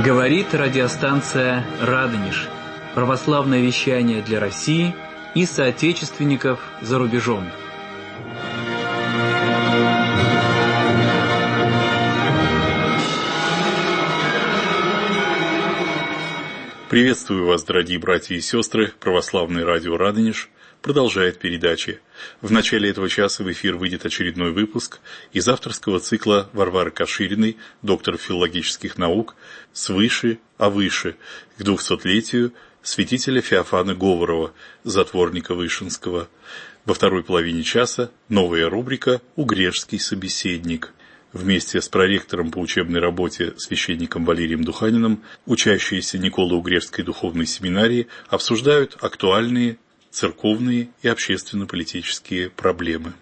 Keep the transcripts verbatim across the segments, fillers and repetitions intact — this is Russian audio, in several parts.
Говорит радиостанция «Радонеж». Православное вещание для России и соотечественников за рубежом. Приветствую вас, дорогие братья и сестры. Православное радио «Радонеж» продолжает передачи. В начале этого часа в эфир выйдет очередной выпуск из авторского цикла Варвары Кашириной, доктор филологических наук, «Свыше, а выше», к двухсотлетию святителя Феофана Говорова, затворника Вышинского. Во второй половине часа новая рубрика «Угрешский собеседник». Вместе с проректором по учебной работе священником Валерием Духаниным учащиеся Николо-Угрешской духовной семинарии обсуждают актуальные церковные и общественно-политические проблемы.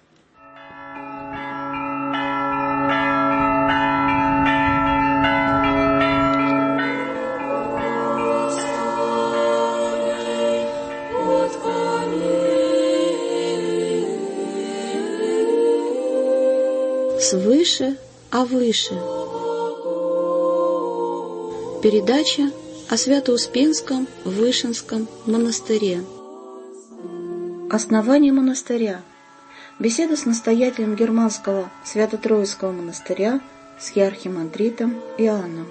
Свыше, а выше. Передача о Свято-Успенском Вышинском монастыре. Основание монастыря. Беседа с настоятелем германского Свято-Троицкого монастыря с архимандритом Иоанном.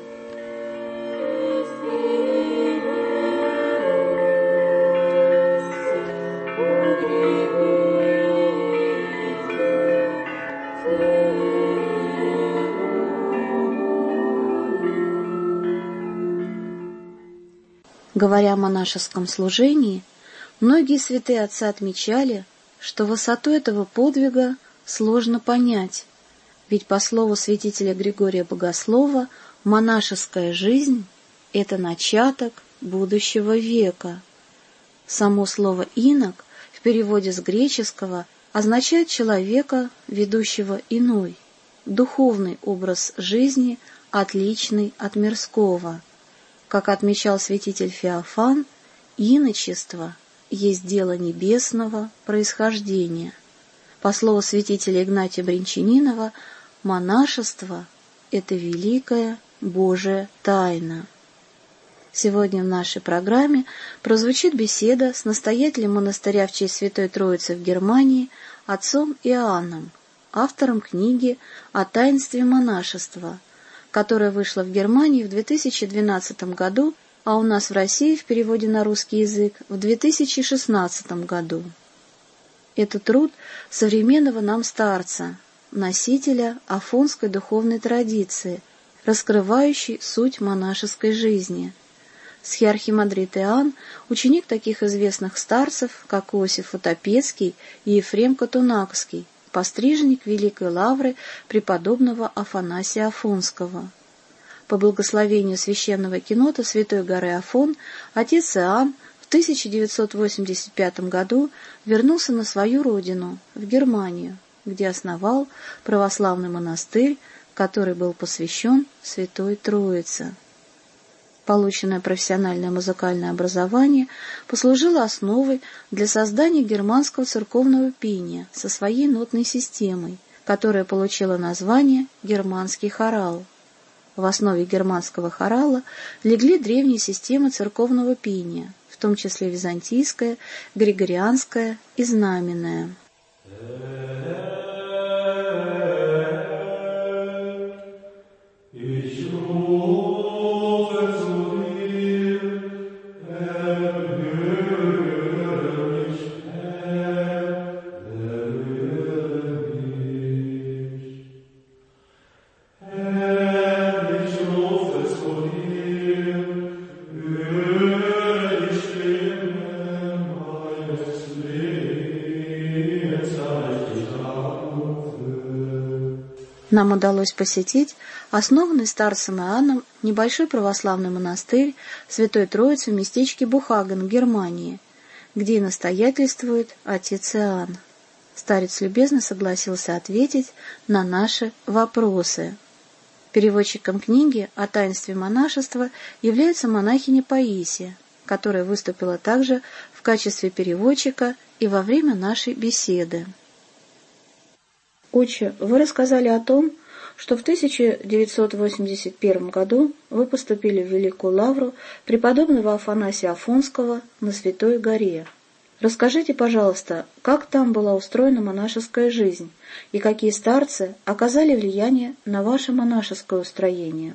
Говоря о монашеском служении, многие святые отцы отмечали, что высоту этого подвига сложно понять, ведь по слову святителя Григория Богослова монашеская жизнь – это начаток будущего века. Само слово «инок» в переводе с греческого означает человека, ведущего иной, духовный образ жизни, отличный от мирского. Как отмечал святитель Феофан, иночество есть дело небесного происхождения. По слову святителя Игнатия Бринчанинова, монашество – это великая Божия тайна. Сегодня в нашей программе прозвучит беседа с настоятелем монастыря в честь Святой Троицы в Германии отцом Иоанном, автором книги о таинстве монашества, которая вышла в Германии в две тысячи двенадцатом году, а у нас в России в переводе на русский язык в две тысячи шестнадцатом году. Это труд современного нам старца, носителя афонской духовной традиции, раскрывающий суть монашеской жизни. Схиархимандрит Иоанн – ученик таких известных старцев, как Иосиф Фотопецкий и Ефрем Катунакский, постриженник Великой Лавры преподобного Афанасия Афонского. По благословению священного кенота Святой горы Афон отец Иоанн в тысяча девятьсот восемьдесят пятом году вернулся на свою родину, в Германию, где основал православный монастырь, который был посвящен Святой Троице. Полученное профессиональное музыкальное образование послужило основой для создания германского церковного пения со своей нотной системой, которая получила название «Германский хорал». В основе германского хорала легли древние системы церковного пения, в том числе византийская, григорианская и знаменная. Нам удалось посетить основанный старцем Иоанном небольшой православный монастырь Святой Троицы в местечке Бухаген в Германии, где и настоятельствует отец Иоанн. Старец любезно согласился ответить на наши вопросы. Переводчиком книги о таинстве монашества является монахиня Паисия, которая выступила также в качестве переводчика и во время нашей беседы. Отче, вы рассказали о том, что в тысяча девятьсот восемьдесят первом году вы поступили в Великую Лавру преподобного Афанасия Афонского на Святой горе. Расскажите, пожалуйста, как там была устроена монашеская жизнь и какие старцы оказали влияние на ваше монашеское устроение?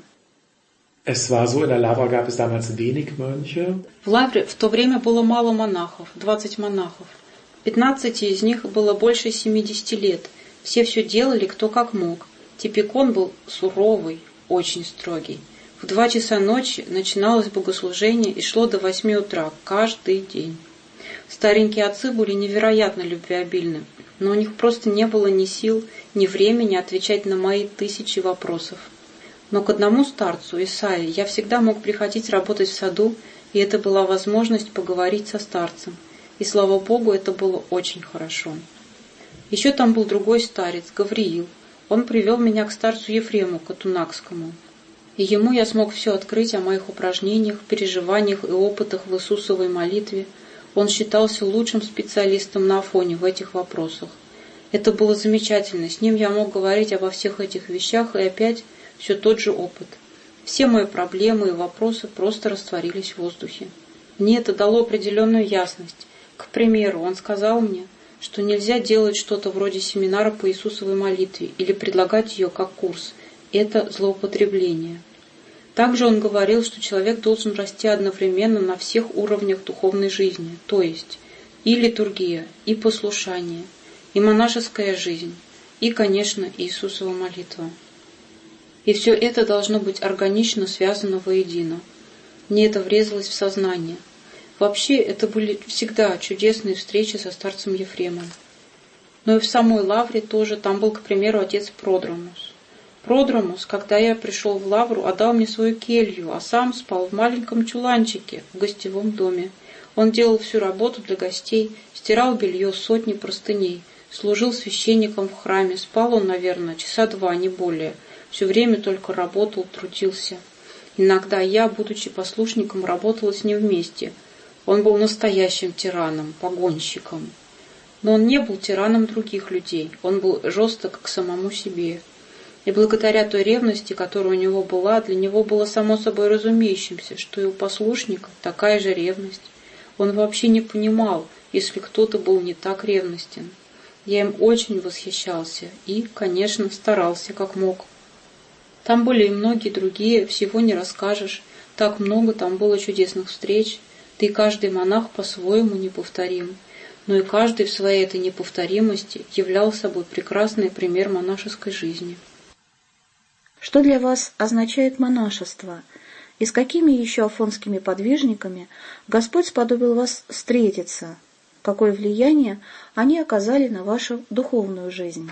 Es war so, in der Lavra gab es damals wenig Mönche. В Лавре в то время было мало монахов, двадцать монахов. пятнадцати из них было больше семидесяти лет. Все все делали кто как мог. Типикон был суровый, очень строгий. В два часа ночи начиналось богослужение и шло до восьми утра каждый день. Старенькие отцы были невероятно любвеобильны, но у них просто не было ни сил, ни времени отвечать на мои тысячи вопросов. Но к одному старцу, Исаии, я всегда мог приходить работать в саду, и это была возможность поговорить со старцем. И, слава Богу, это было очень хорошо. Еще там был другой старец, Гавриил. Он привел меня к старцу Ефрему Катунакскому. И ему я смог все открыть о моих упражнениях, переживаниях и опытах в Иисусовой молитве. Он считался лучшим специалистом на Афоне в этих вопросах. Это было замечательно. С ним я мог говорить обо всех этих вещах, и опять все тот же опыт. Все мои проблемы и вопросы просто растворились в воздухе. Мне это дало определенную ясность. К примеру, он сказал мне, что нельзя делать что-то вроде семинара по Иисусовой молитве или предлагать ее как курс. Это злоупотребление. Также он говорил, что человек должен расти одновременно на всех уровнях духовной жизни, то есть и литургия, и послушание, и монашеская жизнь, и, конечно, Иисусова молитва. И все это должно быть органично связано воедино. Мне это врезалось в сознание. Вообще, это были всегда чудесные встречи со старцем Ефремом. Но и в самой Лавре тоже, там был, к примеру, отец Продромус. Продромус, когда я пришел в Лавру, отдал мне свою келью, а сам спал в маленьком чуланчике в гостевом доме. Он делал всю работу для гостей, стирал белье, сотни простыней, служил священником в храме, спал он, наверное, часа два, не более. Все время только работал, трудился. Иногда я, будучи послушником, работала с ним вместе. Он был настоящим тираном, погонщиком. Но он не был тираном других людей, он был жесток к самому себе. И благодаря той ревности, которая у него была, для него было само собой разумеющимся, что и у послушника такая же ревность. Он вообще не понимал, если кто-то был не так ревностен. Я им очень восхищался и, конечно, старался как мог. Там были и многие другие, всего не расскажешь. Так много там было чудесных встреч, да и каждый монах по-своему неповторим. Но и каждый в своей этой неповторимости являл собой прекрасный пример монашеской жизни. Что для вас означает монашество? И с какими еще афонскими подвижниками Господь сподобил вас встретиться? Какое влияние они оказали на вашу духовную жизнь?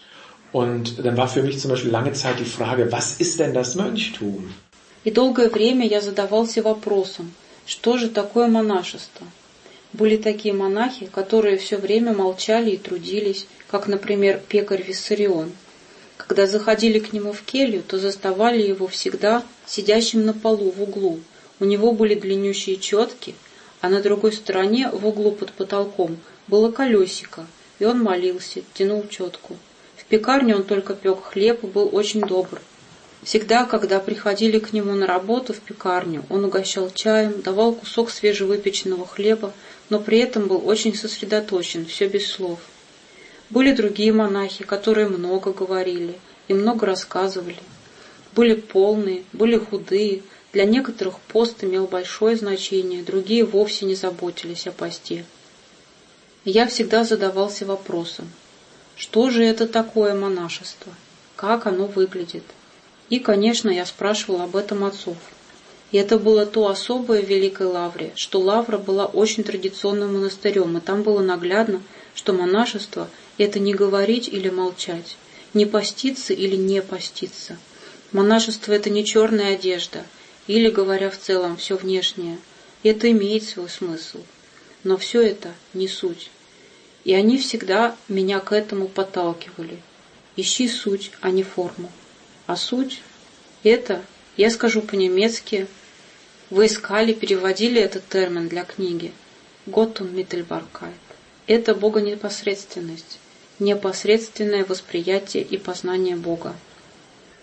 Und dann war für mich zum Beispiel lange Zeit die Frage, was ist denn das Mönchtum? И долгое время я задавался вопросом, что же такое монашество? Были такие монахи, которые все время молчали и трудились, как, например, пекарь Виссарион. Когда заходили к нему в келью, то заставали его всегда сидящим на полу в углу. У него были длиннющие четки, а на другой стороне, в углу под потолком, было колесико, и он молился, тянул четку. В пекарне он только пек хлеб и был очень добр. Всегда, когда приходили к нему на работу в пекарню, он угощал чаем, давал кусок свежевыпеченного хлеба, но при этом был очень сосредоточен, все без слов. Были другие монахи, которые много говорили и много рассказывали. Были полные, были худые, для некоторых пост имел большое значение, другие вовсе не заботились о посте. И я всегда задавался вопросом, что же это такое монашество, как оно выглядит. И, конечно, я спрашивала об этом отцов. И это было то особое в Великой Лавре, что Лавра была очень традиционным монастырем, и там было наглядно, что монашество – это не говорить или молчать, не поститься или не поститься. Монашество – это не черная одежда, или, говоря в целом, все внешнее. Это имеет свой смысл. Но все это не суть. И они всегда меня к этому подталкивали. Ищи суть, а не форму. А суть – это, я скажу по-немецки, вы искали, переводили этот термин для книги. Gott und Mittelbarkeit. Это богонепосредственность, непосредственное восприятие и познание Бога.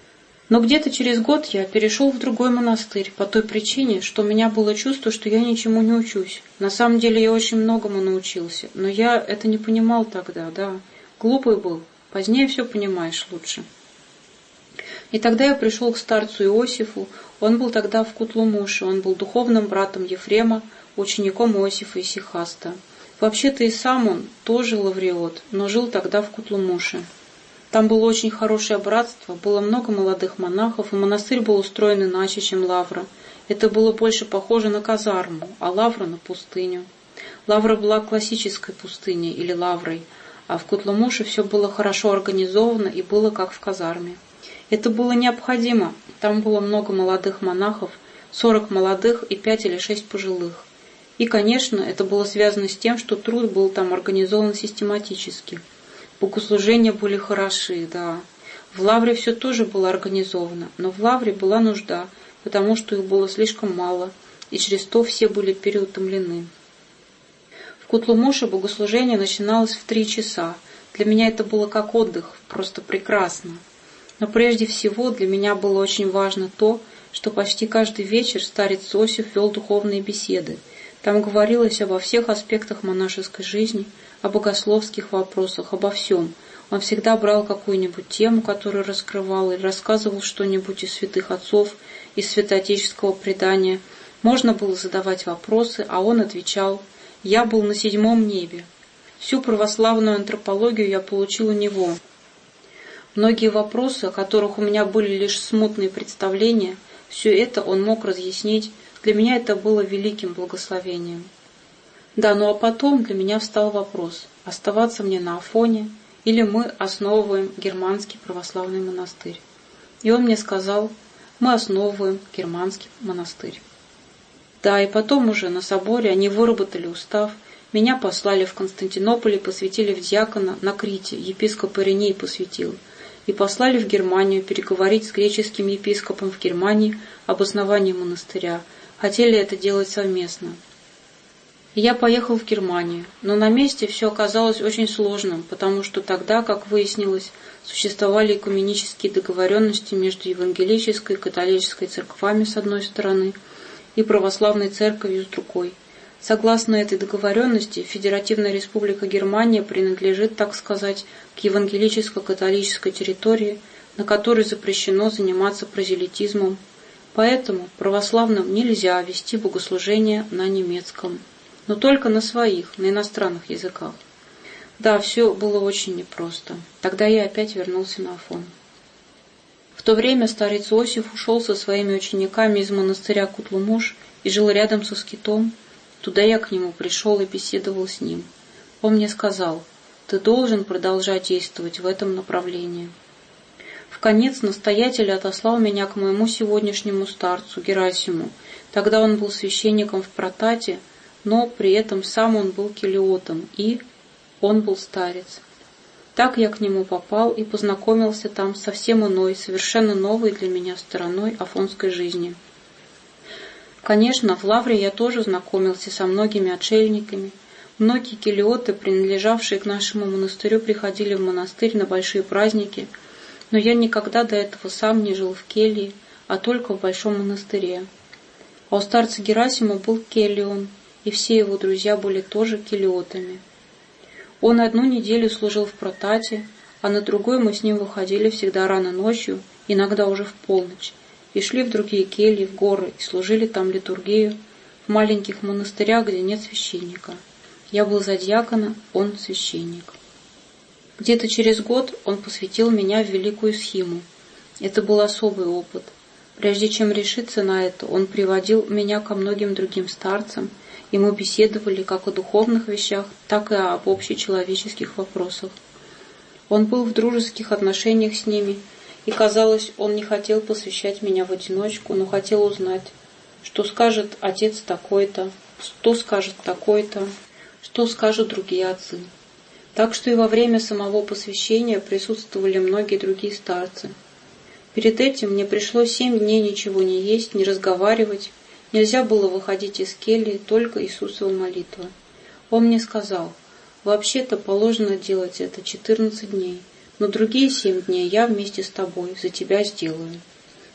Но где-то через год я перешел в другой монастырь по той причине, что у меня было чувство, что я ничему не учусь. На самом деле я очень многому научился, но я это не понимал тогда, да. Глупый был, позднее все понимаешь лучше. И тогда я пришел к старцу Иосифу, он был тогда в Кутлумуше, он был духовным братом Ефрема, учеником Иосифа и Сихаста. Вообще-то и сам он тоже лавреот, но жил тогда в Кутлумуше. Там было очень хорошее братство, было много молодых монахов, и монастырь был устроен иначе, чем лавра. Это было больше похоже на казарму, а лавра на пустыню. Лавра была классической пустыней или лаврой, а в Кутлумуше все было хорошо организовано и было как в казарме. Это было необходимо, там было много молодых монахов, сорок молодых и пять или шесть пожилых. И, конечно, это было связано с тем, что труд был там организован систематически. Богослужения были хороши, да. В лавре все тоже было организовано, но в лавре была нужда, потому что их было слишком мало, и через то все были переутомлены. В Кутлумуше богослужение начиналось в три часа. Для меня это было как отдых, просто прекрасно. Но прежде всего для меня было очень важно то, что почти каждый вечер старец Иосиф вел духовные беседы. Там говорилось обо всех аспектах монашеской жизни, о богословских вопросах, обо всем. Он всегда брал какую-нибудь тему, которую раскрывал, или рассказывал что-нибудь из святых отцов, из святоотеческого предания. Можно было задавать вопросы, а он отвечал. Я был на седьмом небе. Всю православную антропологию я получил у него. Многие вопросы, о которых у меня были лишь смутные представления, все это он мог разъяснить. Для меня это было великим благословением. Да, ну а потом для меня встал вопрос, оставаться мне на Афоне или мы основываем германский православный монастырь. И он мне сказал, мы основываем германский монастырь. Да, и потом уже на соборе они выработали устав, меня послали в Константинополь и посвятили в диакона на Крите, епископ Ириней посвятил, и послали в Германию переговорить с греческим епископом в Германии об основании монастыря. Хотели это делать совместно. И я поехал в Германию, но на месте все оказалось очень сложным, потому что тогда, как выяснилось, существовали экуменические договоренности между евангелической и католической церквами с одной стороны и православной церковью с другой. Согласно этой договоренности, Федеративная Республика Германия принадлежит, так сказать, к евангелическо-католической территории, на которой запрещено заниматься прозелитизмом. Поэтому православным нельзя вести богослужение на немецком, но только на своих, на иностранных языках. Да, все было очень непросто. Тогда я опять вернулся на Афон. В то время старец Иосиф ушел со своими учениками из монастыря Кутлумуш и жил рядом со скитом. Туда я к нему пришел и беседовал с ним. Он мне сказал, ты должен продолжать действовать в этом направлении. Вконец настоятель отослал меня к моему сегодняшнему старцу Герасиму. Тогда он был священником в Протате, но при этом сам он был келиотом, и он был старец. Так я к нему попал и познакомился там со совсем иной, совершенно новой для меня стороной афонской жизни. Конечно, в лавре я тоже знакомился со многими отшельниками. Многие келиоты, принадлежавшие к нашему монастырю, приходили в монастырь на большие праздники, но я никогда до этого сам не жил в келье, а только в большом монастыре. А у старца Герасима был келион, и все его друзья были тоже келиотами. Он одну неделю служил в Протате, а на другой мы с ним выходили всегда рано ночью, иногда уже в полночь, и шли в другие кельи, в горы, и служили там литургию, в маленьких монастырях, где нет священника. Я был за диакона, он священник. Где-то через год он посвятил меня в великую схиму. Это был особый опыт. Прежде чем решиться на это, он приводил меня ко многим другим старцам, и мы беседовали как о духовных вещах, так и об общечеловеческих вопросах. Он был в дружеских отношениях с ними, и, казалось, он не хотел посвящать меня в одиночку, но хотел узнать, что скажет отец такой-то, что скажет такой-то, что скажут другие отцы. Так что и во время самого посвящения присутствовали многие другие старцы. Перед этим мне пришлось семь дней ничего не есть, не разговаривать, нельзя было выходить из кельи, только Иисусова молитва. Он мне сказал, вообще-то положено делать это четырнадцать дней, но другие семь дней я вместе с тобой за тебя сделаю.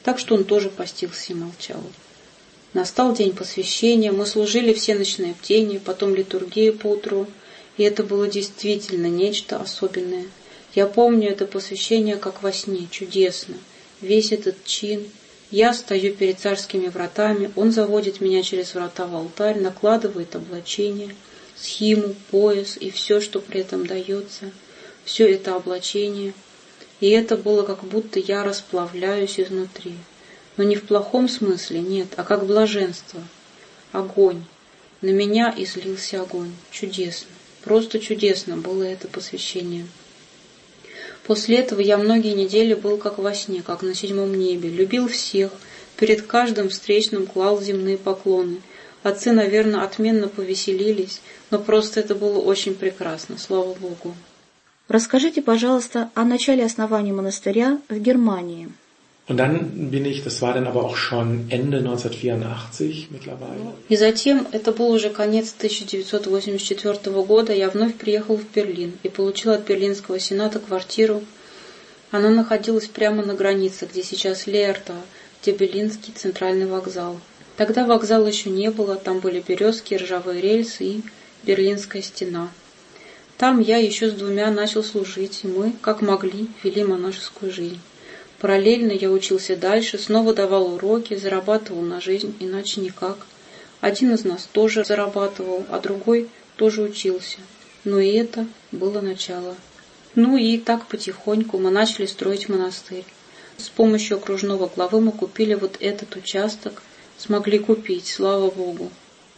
так что он тоже постился и молчал. Настал день посвящения, мы служили все ночные бдения, потом литургию поутру, и это было действительно нечто особенное. Я помню это посвящение как во сне, чудесно. Весь этот чин. Я стою перед царскими вратами, он заводит меня через врата в алтарь, накладывает облачение, схиму, пояс и все, что при этом дается, все это облачение. И это было как будто я расплавляюсь изнутри. Но не в плохом смысле, нет, а как блаженство. Огонь. На меня излился огонь. Чудесно. Просто чудесно было это посвящение. После этого я многие недели был как во сне, как на седьмом небе. Любил всех, перед каждым встречным клал земные поклоны. Отцы, наверное, отменно повеселились, но просто это было очень прекрасно, слава Богу. Расскажите, пожалуйста, о начале основания монастыря в Германии. Und dann bin ich, das war dann aber auch schon Ende neunzehnhundertvierundachtzig mittlerweile. И затем, это был уже конец тысяча девятьсот восемьдесят четвёртого года, я вновь приехал в Берлин и получил от Берлинского сената квартиру. Она находилась прямо на границе, где сейчас Леэртау, где Берлинский центральный вокзал. Тогда вокзала еще не было, там были березки, ржавые рельсы и Берлинская стена. Там я еще с двумя начал служить, и мы, как могли, вели монашескую жизнь. Параллельно я учился дальше, снова давал уроки, зарабатывал на жизнь, иначе никак. Один из нас тоже зарабатывал, а другой тоже учился. Но и это было начало. Ну и так потихоньку мы начали строить монастырь. С помощью окружного главы мы купили вот этот участок, смогли купить, слава Богу.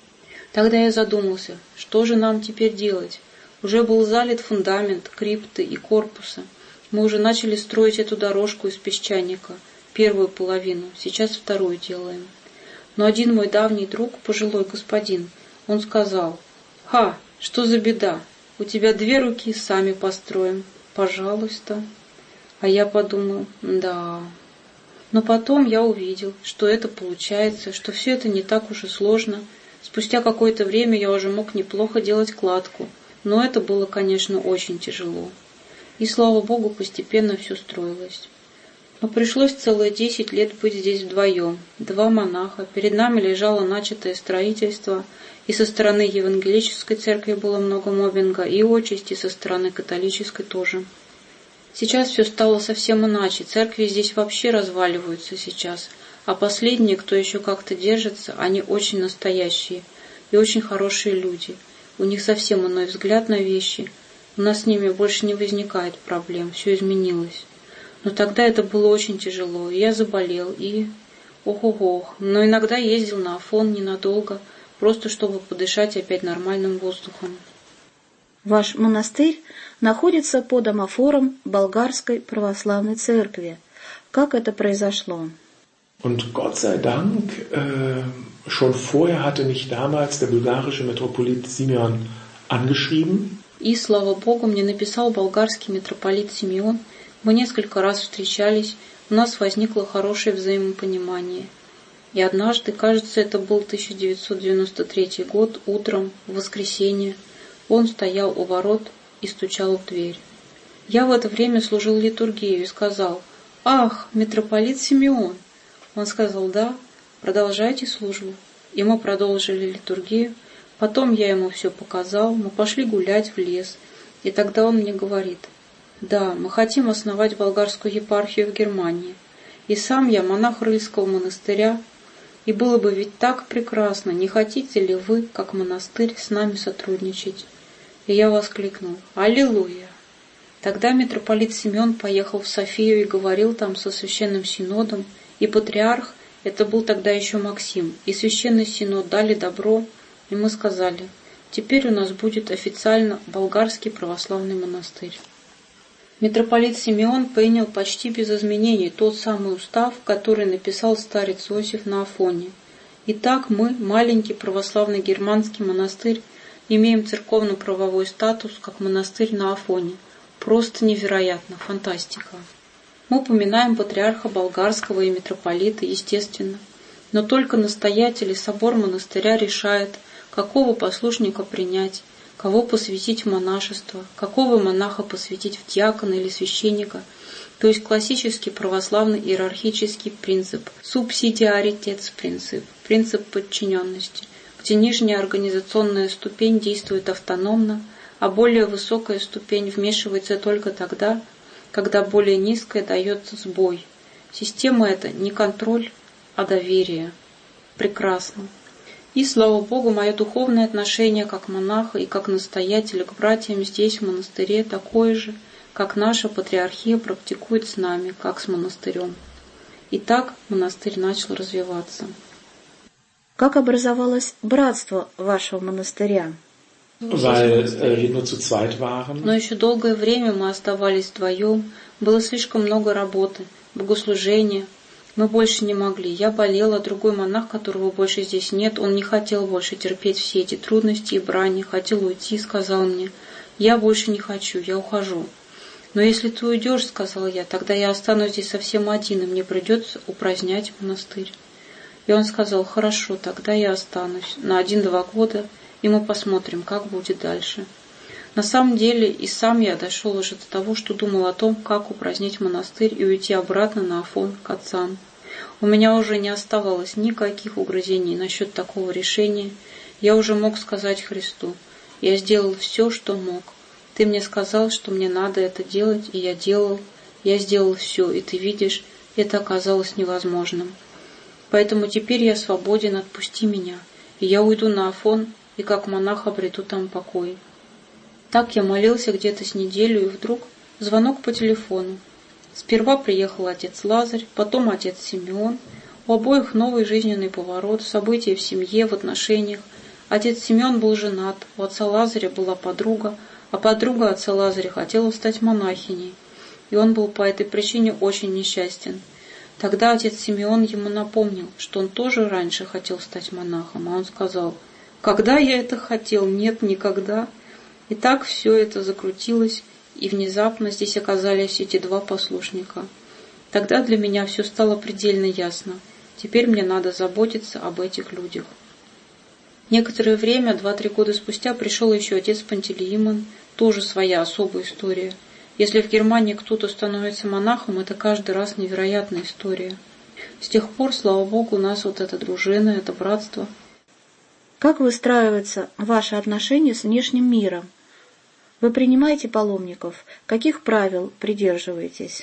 Тогда я задумался, что же нам теперь делать? Уже был залит фундамент, крипты и корпуса. Мы уже начали строить эту дорожку из песчаника, первую половину, сейчас вторую делаем. Но один мой давний друг, пожилой господин, он сказал: «Ха, что за беда? У тебя две руки, сами построим. Пожалуйста». А я подумал: да. Но потом я увидел, что это получается, что все это не так уж и сложно. Спустя какое-то время я уже мог неплохо делать кладку, но это было, конечно, очень тяжело. И, слава Богу, постепенно все строилось. Но пришлось целые десять лет быть здесь вдвоем. Два монаха. Перед нами лежало начатое строительство. И со стороны евангелической церкви было много моббинга, и отчасти со стороны католической тоже. Сейчас все стало совсем иначе. Церкви здесь вообще разваливаются сейчас. А последние, кто еще как-то держится, они очень настоящие и очень хорошие люди. У них совсем иной взгляд на вещи. У нас с ними больше не возникает проблем, все изменилось. Но тогда это было очень тяжело, и я заболел, и... Ох-ох-ох, но иногда ездил на Афон ненадолго, просто чтобы подышать опять нормальным воздухом. Ваш монастырь находится под амофором Болгарской православной церкви. Как это произошло? Und Gott sei Dank, äh, schon vorher hatte mich damals der bulgarische Metropolit Simeon angeschrieben. И, слава Богу, мне написал болгарский митрополит Симеон. Мы несколько раз встречались, у нас возникло хорошее взаимопонимание. И однажды, кажется, это был тысяча девятьсот девяносто третий год, утром, в воскресенье, он стоял у ворот и стучал в дверь. Я в это время служил литургию и сказал: «Ах, митрополит Симеон!» Он сказал: «Да, продолжайте службу». И мы продолжили литургию. Потом я ему все показал, мы пошли гулять в лес, и тогда он мне говорит: «Да, мы хотим основать болгарскую епархию в Германии, и сам я монах Рыльского монастыря, и было бы ведь так прекрасно, не хотите ли вы, как монастырь, с нами сотрудничать?» И я воскликнул: «Аллилуйя!» Тогда митрополит Симеон поехал в Софию и говорил там со священным синодом, и патриарх, это был тогда еще Максим, и священный синод дали добро. И мы сказали: теперь у нас будет официально болгарский православный монастырь. Митрополит Симеон принял почти без изменений тот самый устав, который написал старец Иосиф на Афоне. Итак, мы, маленький православный германский монастырь, имеем церковно-правовой статус, как монастырь на Афоне. Просто невероятно, фантастика. Мы упоминаем патриарха болгарского и митрополита, естественно. Но только настоятель и собор монастыря решает, какого послушника принять, кого посвятить в монашество, какого монаха посвятить в диакона или священника, то есть классический православный иерархический принцип, субсидиаритетс-принцип, принцип подчиненности, где нижняя организационная ступень действует автономно, а более высокая ступень вмешивается только тогда, когда более низкая дает сбой. Система эта не контроль, а доверие. Прекрасно. И, слава Богу, мое духовное отношение как монаха и как настоятеля к братьям здесь, в монастыре, такое же, как наша патриархия практикует с нами, как с монастырем. И так монастырь начал развиваться. Как образовалось братство вашего монастыря? Weil äh, wir nur zu zweit waren. Но еще долгое время мы оставались вдвоем, было слишком много работы, богослужения. Мы больше не могли. Я болела, другой монах, которого больше здесь нет, он не хотел больше терпеть все эти трудности и брани, хотел уйти, сказал мне: «Я больше не хочу, я ухожу». «Но если ты уйдешь, — сказал я, — тогда я останусь здесь совсем один, и мне придется упразднять монастырь». И он сказал: «Хорошо, тогда я останусь на один-два года, и мы посмотрим, как будет дальше». На самом деле и сам я дошел уже до того, что думал о том, как упразднить монастырь и уйти обратно на Афон к отцам. У меня уже не оставалось никаких угрызений насчет такого решения. Я уже мог сказать Христу: «Я сделал все, что мог. Ты мне сказал, что мне надо это делать, и я делал. Я сделал все, и ты видишь, это оказалось невозможным. Поэтому теперь я свободен, отпусти меня, и я уйду на Афон, и как монах обрету там покой». Так я молился где-то с неделю, и вдруг звонок по телефону. Сперва приехал отец Лазарь, потом отец Симеон. У обоих новый жизненный поворот, события в семье, в отношениях. Отец Симеон был женат, у отца Лазаря была подруга, а подруга отца Лазаря хотела стать монахиней, и он был по этой причине очень несчастен. Тогда отец Симеон ему напомнил, что он тоже раньше хотел стать монахом, а он сказал: «Когда я это хотел? Нет, никогда». И так все это закрутилось, и внезапно здесь оказались эти два послушника. Тогда для меня все стало предельно ясно. Теперь мне надо заботиться об этих людях. Некоторое время, два-три года спустя, пришел еще отец Пантелеимон, тоже своя особая история. Если в Германии кто-то становится монахом, это каждый раз невероятная история. С тех пор, слава Богу, у нас вот эта дружина, это братство. Как выстраиваются ваши отношения с внешним миром? Вы принимаете паломников? Каких правил придерживаетесь?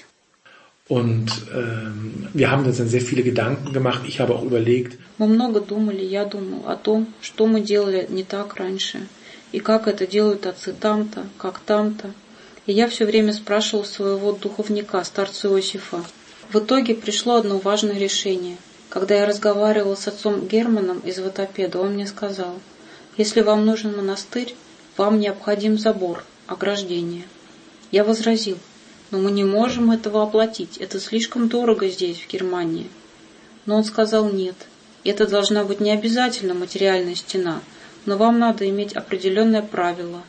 Und ähm, wir haben uns dann sehr viele Gedanken gemacht. Ich habe auch überlegt. Мы много думали, я думал о том, что мы делали не так раньше, и как это делают отцы там-то, как там-то. И я все время спрашивал своего духовника, старца Иосифа. В итоге пришло одно важное решение. Когда я разговаривал с отцом Германом из Ватопеда, он мне сказал: «Если вам нужен монастырь, вам необходим забор, ограждение». Я возразил: «Но мы не можем этого оплатить, это слишком дорого здесь, в Германии». Но он сказал: «Нет, это должна быть не обязательно материальная стена, но вам надо иметь определенное правило».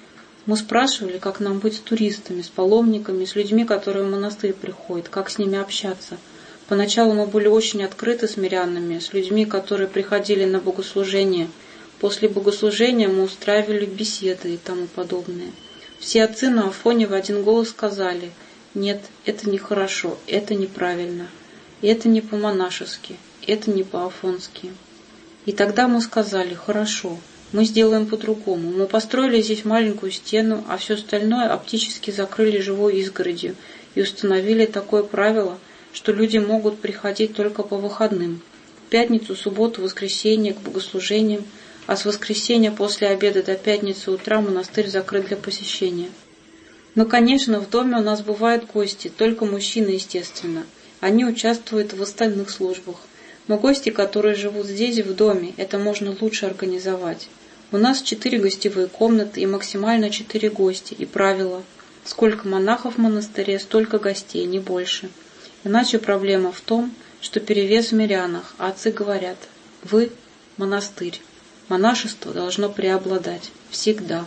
Мы спрашивали, как нам быть с туристами, с паломниками, с людьми, которые в монастырь приходят, как с ними общаться. Поначалу мы были очень открыты с мирянами, с людьми, которые приходили на богослужение. После богослужения мы устраивали беседы и тому подобное. Все отцы на Афоне в один голос сказали: «Нет, это нехорошо, это неправильно, это не по-монашески, это не по-афонски». И тогда мы сказали: «Хорошо, мы сделаем по-другому». Мы построили здесь маленькую стену, а все остальное оптически закрыли живой изгородью и установили такое правило, что люди могут приходить только по выходным. В пятницу, субботу, воскресенье к богослужениям, а с воскресенья после обеда до пятницы утра монастырь закрыт для посещения. Но, конечно, в доме у нас бывают гости, только мужчины, естественно. Они участвуют в остальных службах. Но гости, которые живут здесь, в доме, это можно лучше организовать. У нас четыре гостевые комнаты и максимально четыре гостя, и правило: сколько монахов в монастыре, столько гостей, не больше. Иначе проблема в том, что перевес в мирянах, а отцы говорят: вы – монастырь. Монашество должно преобладать. Всегда.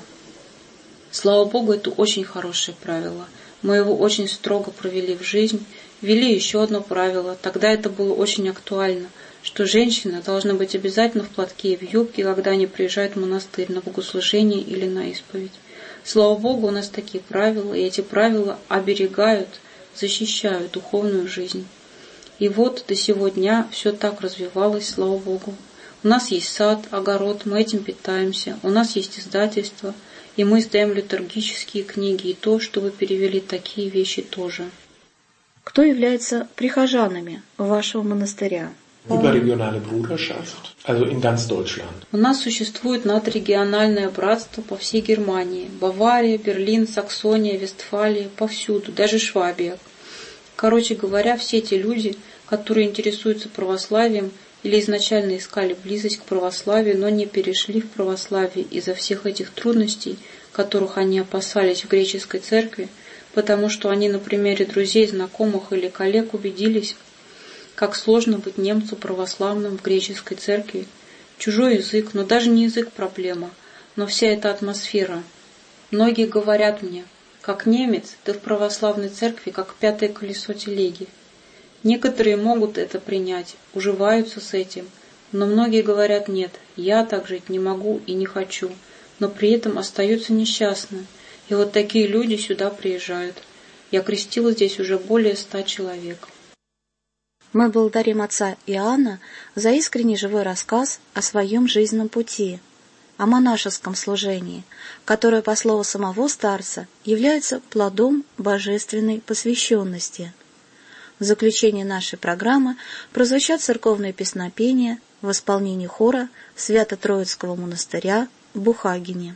Слава Богу, это очень хорошее правило. Мы его очень строго провели в жизнь. Ввели еще одно правило. Тогда это было очень актуально. что женщины должны быть обязательно в платке и в юбке, когда они приезжают в монастырь на богослужение или на исповедь. Слава Богу, у нас такие правила, и эти правила оберегают, защищают духовную жизнь. И вот до сего дня все так развивалось, слава Богу. У нас есть сад, огород, мы этим питаемся, у нас есть издательство, и мы издаем литургические книги, и то, что вы перевели, такие вещи тоже. Кто является прихожанами вашего монастыря? Überregionale Bruderschaft, also in ganz Deutschland. У нас существует надрегиональное братство по всей Германии. Бавария, Берлин, Саксония, Вестфалия, повсюду, даже Швабия. Короче говоря, все те люди, которые интересуются православием или изначально искали близость к православию, но не перешли в православие из-за всех этих трудностей, которых они опасались в греческой церкви, потому что они на примере друзей, знакомых или коллег убедились, как сложно быть немцу православным в греческой церкви. Чужой язык, но даже не язык проблема, но вся эта атмосфера. Многие говорят мне, как немец, ты в православной церкви, как пятое колесо телеги. Некоторые могут это принять, уживаются с этим, но многие говорят нет, я так жить не могу и не хочу, но при этом остаются несчастны. И вот такие люди сюда приезжают. Я крестила здесь уже более ста человек. Мы благодарим отца Иоанна за искренний живой рассказ о своем жизненном пути, о монашеском служении, которое, по слову самого старца, является плодом божественной посвященности. В заключение нашей программы прозвучат церковные песнопения в исполнении хора Свято-Троицкого монастыря в Бухагене.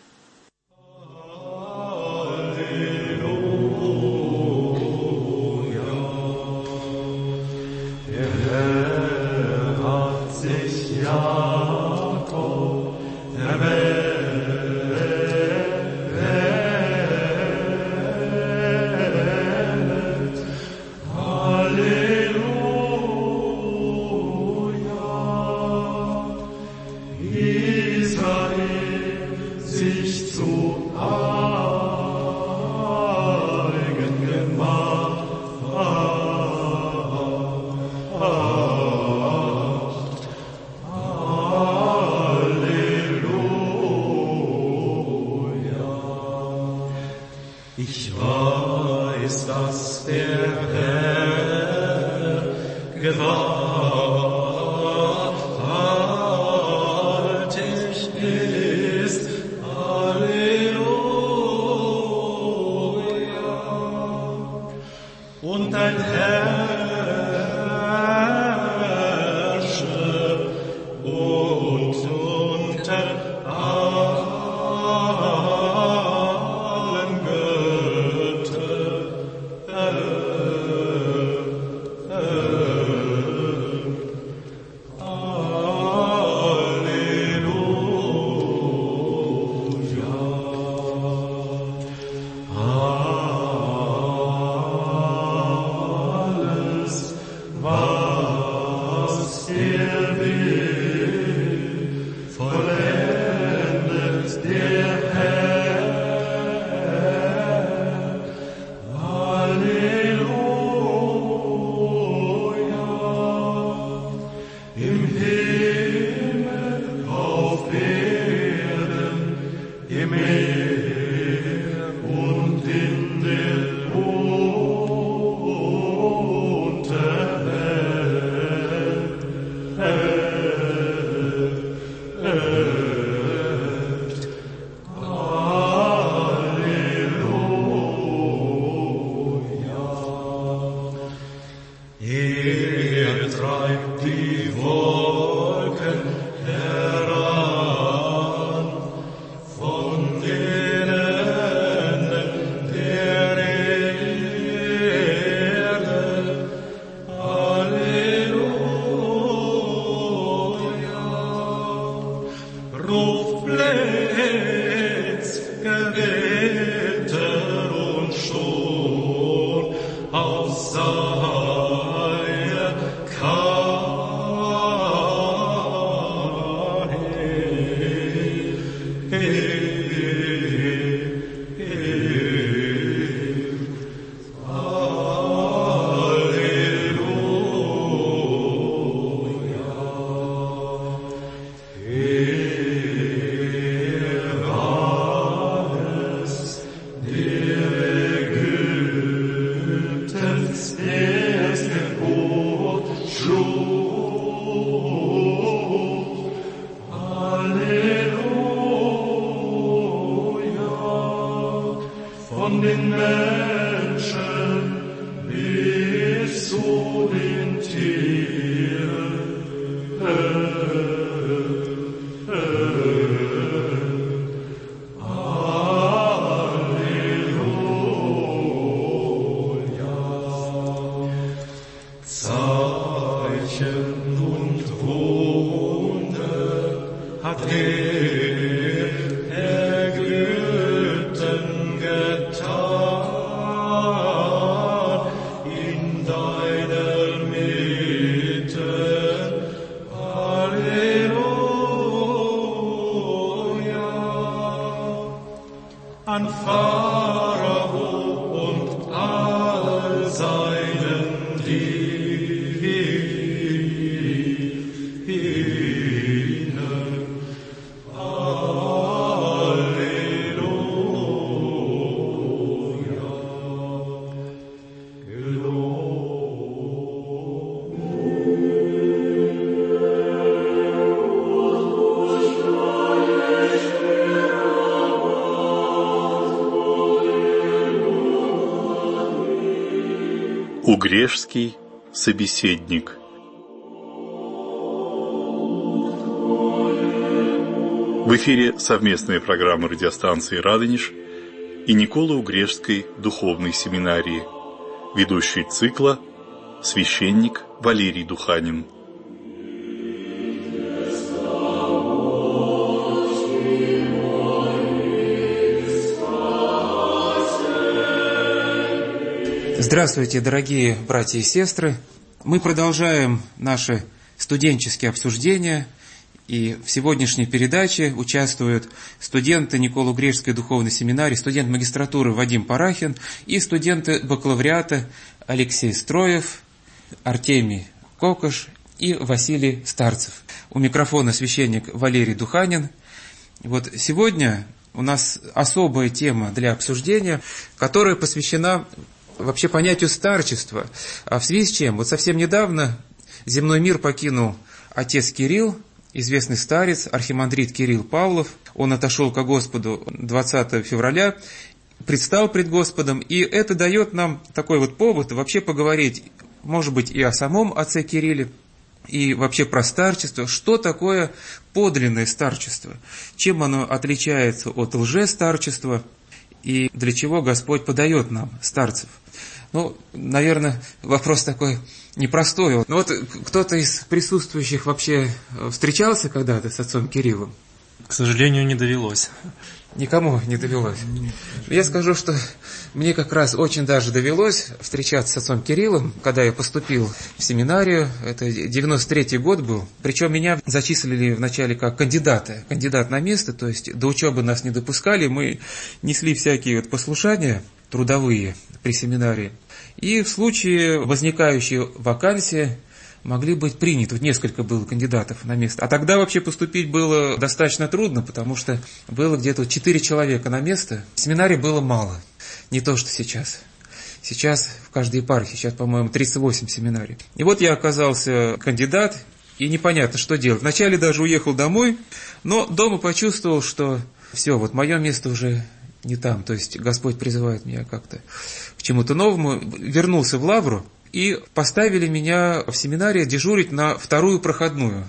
Ich weiß, dass der Herr gewaltig ist. Halleluja. Und ein Herrscher und unter allen Göttern. Zeichen und Wunder hat er erglühten getan in deiner Mitte. Halleluja. An Pharao und all seinen Dienern. Halleluja. Угрешский собеседник. В эфире совместная программа радиостанции «Радонеж» и Николо-Угрешской духовной семинарии, ведущий цикла священник Валерий Духанин. Здравствуйте, дорогие братья и сестры! Мы продолжаем наши студенческие обсуждения, и в сегодняшней передаче участвуют студенты Николо-Угрешской духовной семинарии, студент магистратуры Вадим Парахин и студенты бакалавриата Алексей Строев, Артемий Кокош и Василий Старцев. У микрофона священник Валерий Духанин. Вот сегодня у нас особая тема для обсуждения, которая посвящена вообще понятию старчества. А в связи с чем? Вот совсем недавно земной мир покинул отец Кирилл, известный старец, архимандрит Кирилл Павлов. Он отошел ко Господу двадцатого февраля, предстал пред Господом, и это дает нам такой вот повод вообще поговорить, может быть, и о самом отце Кирилле, и вообще про старчество. Что такое подлинное старчество? Чем оно отличается от лжестарчества? И для чего Господь подает нам старцев? Ну, наверное, вопрос такой непростой. Ну вот кто-то из присутствующих вообще встречался когда-то с отцом Кириллом? К сожалению, не довелось. Никому не довелось. Я скажу, что мне как раз очень даже довелось встречаться с отцом Кириллом, когда я поступил в семинарию. Это девяносто третий год был. Причем меня зачислили вначале как кандидата, кандидат на место, то есть до учебы нас не допускали. Мы несли всякие вот послушания трудовые при семинарии. И в случае возникающей вакансии могли быть приняты. Несколько было кандидатов на место. А тогда вообще поступить было достаточно трудно, потому что было где-то четыре человека на место. В семинаре было мало. Не то, что сейчас. Сейчас в каждой епархии, сейчас, по-моему, тридцать восемь семинарий. И вот я оказался кандидат, и непонятно, что делать. Вначале даже уехал домой, но дома почувствовал, что все, вот мое место уже не там. То есть Господь призывает меня как-то к чему-то новому. Вернулся в Лавру, и поставили меня в семинарии дежурить на вторую проходную.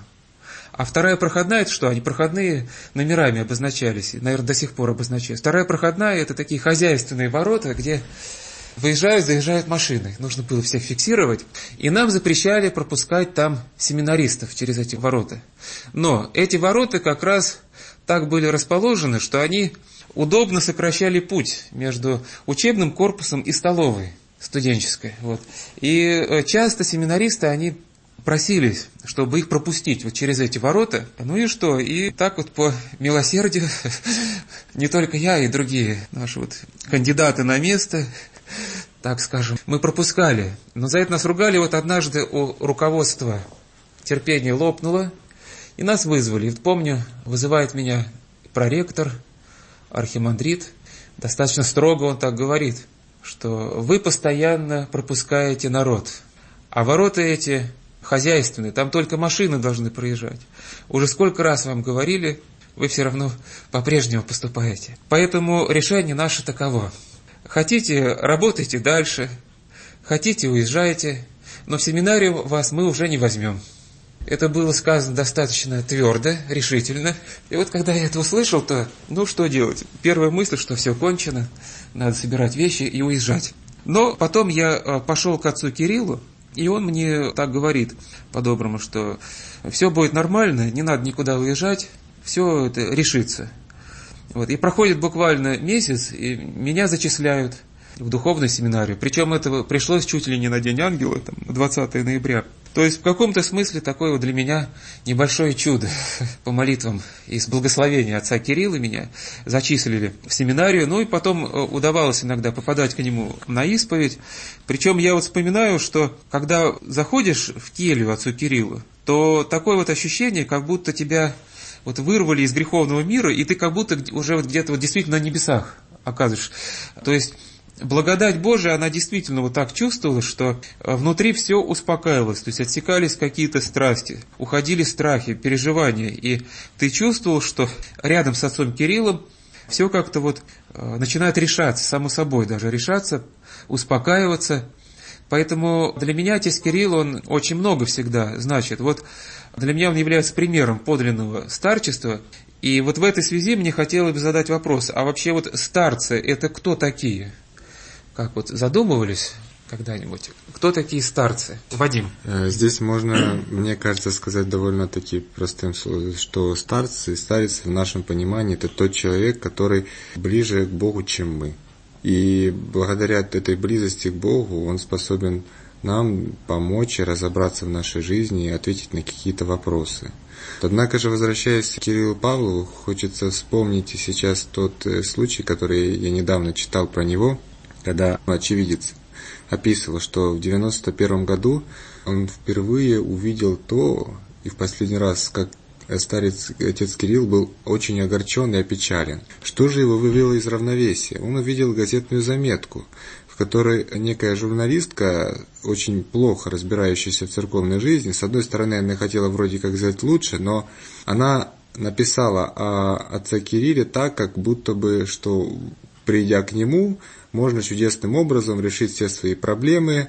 А вторая проходная, это что? Они проходные номерами обозначались, наверное, до сих пор обозначаются. Вторая проходная – это такие хозяйственные ворота, где выезжают, заезжают машины. Нужно было всех фиксировать. И нам запрещали пропускать там семинаристов через эти ворота. Но эти ворота как раз так были расположены, что они удобно сокращали путь между учебным корпусом и столовой студенческой. Вот. И часто семинаристы, они просились, чтобы их пропустить вот через эти ворота. Ну и что? И так вот по милосердию, не только я, и другие наши вот кандидаты на место, так скажем, мы пропускали. Но за это нас ругали. Вот однажды у руководства терпение лопнуло, и нас вызвали. И вот помню, вызывает меня проректор, архимандрит. Достаточно строго он так говорит, что вы постоянно пропускаете народ, а ворота эти хозяйственные, там только машины должны проезжать. Уже сколько раз вам говорили, вы все равно по-прежнему поступаете. Поэтому решение наше таково. Хотите, работайте дальше, хотите, уезжайте, но в семинарию вас мы уже не возьмем. Это было сказано достаточно твердо, решительно. И вот когда я это услышал, то, ну что делать? Первая мысль, что все кончено, надо собирать вещи и уезжать. Но потом я пошел к отцу Кириллу И он мне так говорит по-доброму, что все будет нормально, не надо никуда уезжать, все это решится. Вот. И проходит буквально месяц, и меня зачисляют в духовную семинарию. Причем это пришлось чуть ли не на День Ангела, там, двадцатого ноября. То есть в каком-то смысле такое вот для меня небольшое чудо. По молитвам и с благословения отца Кирилла меня зачислили в семинарию. Ну и потом удавалось иногда попадать к нему на исповедь. Причем я вот вспоминаю, что когда заходишь в келью отцу Кириллу, то такое вот ощущение, как будто тебя вот вырвали из греховного мира, и ты как будто уже вот где-то вот действительно на небесах оказываешься. То есть благодать Божия, она действительно вот так чувствовалась, что внутри все успокаивалось, то есть отсекались какие-то страсти, уходили страхи, переживания, и ты чувствовал, что рядом с отцом Кириллом все как-то вот начинает решаться, само собой даже решаться, успокаиваться. Поэтому для меня отец Кирилл, он очень много всегда значит. Вот для меня он является примером подлинного старчества. И вот в этой связи мне хотелось бы задать вопрос, а вообще вот старцы это кто такие? Как вот задумывались когда-нибудь? Кто такие старцы? Вадим. Здесь можно, мне кажется, сказать довольно-таки простым словом, что старцы, старец в нашем понимании это тот человек, который ближе к Богу, чем мы. И благодаря этой близости к Богу он способен нам помочь разобраться в нашей жизни и ответить на какие-то вопросы. Однако же, возвращаясь к Кириллу Павлову, хочется вспомнить сейчас тот случай, который я недавно читал про него, когда очевидец описывал, что в девяносто первом году он впервые увидел то, и в последний раз, как старец, отец Кирилл был очень огорчен и опечален. Что же его вывело из равновесия? Он увидел газетную заметку, в которой некая журналистка, очень плохо разбирающаяся в церковной жизни, с одной стороны, она хотела вроде как сделать лучше, но она написала о отце Кирилле так, как будто бы, что придя к нему, можно чудесным образом решить все свои проблемы,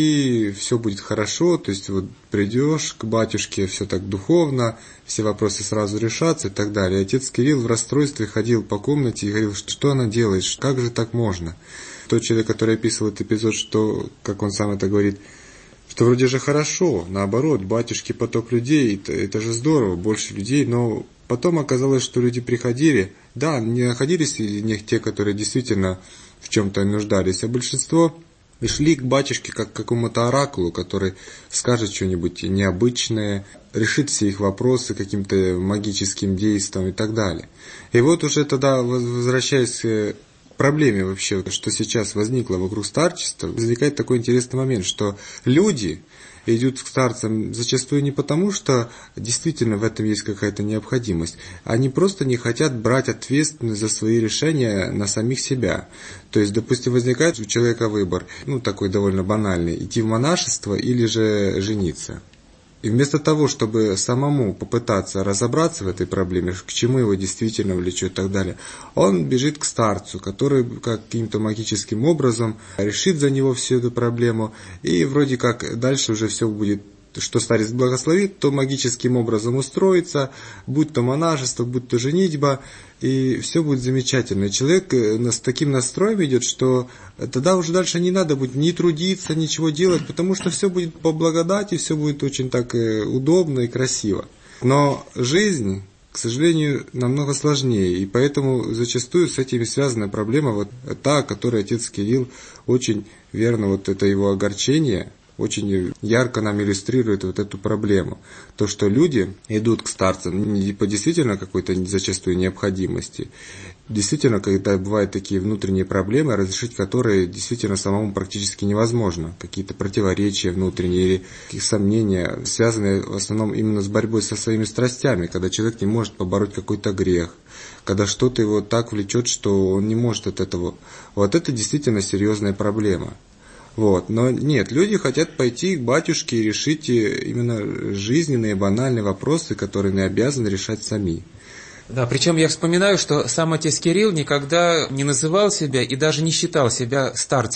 и все будет хорошо, то есть вот придешь к батюшке, все так духовно, все вопросы сразу решатся и так далее. Отец Кирилл в расстройстве ходил по комнате и говорил, что она делает, как же так можно? Тот человек, который описывал этот эпизод, что, как он сам это говорит, что вроде же хорошо, наоборот, батюшки поток людей, это, это же здорово, больше людей, но потом оказалось, что люди приходили, да, не находились из них те, которые действительно в чем-то нуждались, а большинство шли к батюшке как к какому-то оракулу, который скажет что-нибудь необычное, решит все их вопросы каким-то магическим действием и так далее. И вот уже тогда, возвращаясь к проблеме вообще, что сейчас возникло вокруг старчества, возникает такой интересный момент, что люди идут к старцам зачастую не потому, что действительно в этом есть какая-то необходимость. Они просто не хотят брать ответственность за свои решения на самих себя. То есть, допустим, возникает у человека выбор, ну такой довольно банальный, идти в монашество или же жениться. И вместо того, чтобы самому попытаться разобраться в этой проблеме, к чему его действительно влечет и так далее, он бежит к старцу, который каким-то магическим образом решит за него всю эту проблему, и вроде как дальше уже все будет, что старец благословит, то магическим образом устроится, будь то монашество, будь то женитьба, и все будет замечательно. И человек с таким настроем идет, что тогда уже дальше не надо будет ни трудиться, ничего делать, потому что все будет по благодати, все будет очень так удобно и красиво. Но жизнь, к сожалению, намного сложнее, и поэтому зачастую с этим связана проблема, вот та, которую отец Кирилл очень верно, вот это его огорчение, очень ярко нам иллюстрирует вот эту проблему. То, что люди идут к старцам не по действительно какой-то зачастую необходимости. Действительно, когда бывают такие внутренние проблемы, разрешить которые действительно самому практически невозможно. Какие-то противоречия внутренние или какие-то сомнения, связанные в основном именно с борьбой со своими страстями, когда человек не может побороть какой-то грех, когда что-то его так влечет, что он не может от этого. Вот это действительно серьезная проблема. Вот. Но нет, люди хотят пойти к батюшке и решить именно жизненные, банальные вопросы, которые они обязаны решать сами. Да, причем я вспоминаю, что сам отец Кирилл никогда не называл себя и даже не считал себя старцем.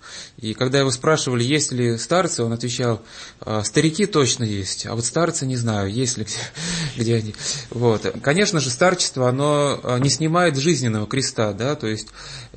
И когда его спрашивали, есть ли старцы, он отвечал, старики точно есть, а вот старцы не знаю, есть ли где, где они. Вот. Конечно же, старчество, оно не снимает жизненного креста, да, то есть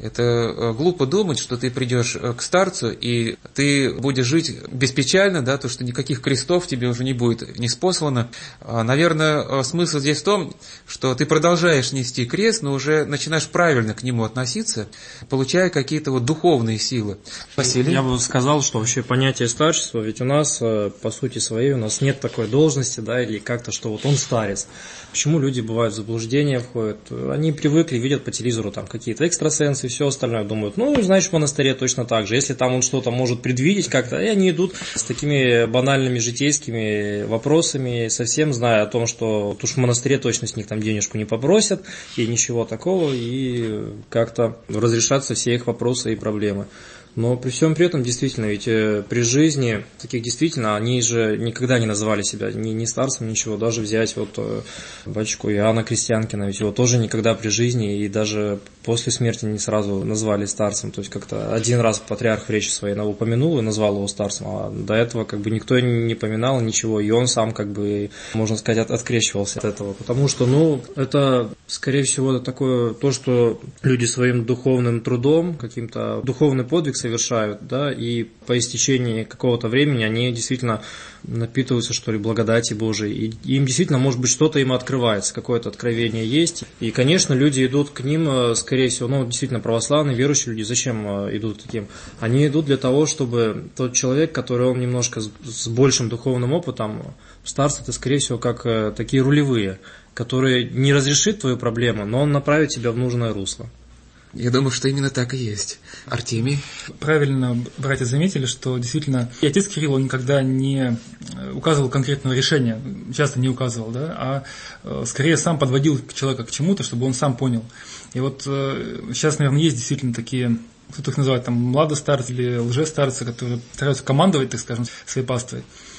это глупо думать, что ты придешь к старцу, и ты будешь жить беспечально, да, то, что никаких крестов тебе уже не будет ниспослано. Наверное, смысл здесь в том, что ты продолжаешь нести крест, но уже начинаешь правильно к нему относиться, получая какие-то вот духовные силы. Василий? Я бы сказал, что вообще понятие старчества, ведь у нас, по сути своей, у нас нет такой должности, да, или как-то, что вот он старец. Почему люди бывают в заблуждение, входят? Они привыкли, видят по телевизору там какие-то экстрасенсы и все остальное, думают, ну, значит, в монастыре точно так же. Если там он что-то может предвидеть как-то, и они идут с такими банальными житейскими вопросами, совсем зная о том, что вот уж в монастыре точно с них там денежку не попросят, и ничего такого, и как-то разрешатся все их вопросы и проблемы. Но при всем при этом, действительно, ведь при жизни таких действительно, они же никогда не называли себя ни, ни старцем, ничего. Даже взять вот батюшку Иоанна Крестьянкина, ведь его тоже никогда при жизни и даже после смерти не сразу назвали старцем. То есть как-то один раз патриарх в речи своей упомянул и назвал его старцем, а до этого как бы никто не поминал ничего, и он сам как бы, можно сказать, от, открещивался от этого. Потому что, ну, это, скорее всего, такое то, что люди своим духовным трудом, каким-то духовный подвиг совершают, да, и по истечении какого-то времени они действительно напитываются, что ли, благодати Божией, и им действительно, может быть, что-то им открывается, какое-то откровение есть, и, конечно, люди идут к ним, скорее всего, ну, действительно, православные, верующие люди, зачем идут к таким? Они идут для того, чтобы тот человек, который он немножко с большим духовным опытом, старцы, это, скорее всего, как такие рулевые, которые не разрешит твою проблему, но он направит тебя в нужное русло. Я думаю, что именно так и есть. Артемий? Правильно братья заметили, что действительно и отец Кирилл, он никогда не указывал конкретного решения, часто не указывал, да, а скорее сам подводил человека к чему-то, чтобы он сам понял. И вот сейчас, наверное, есть действительно такие, кто-то их называет там младостарцы или лжестарцы, которые стараются командовать, так скажем, своей паствой.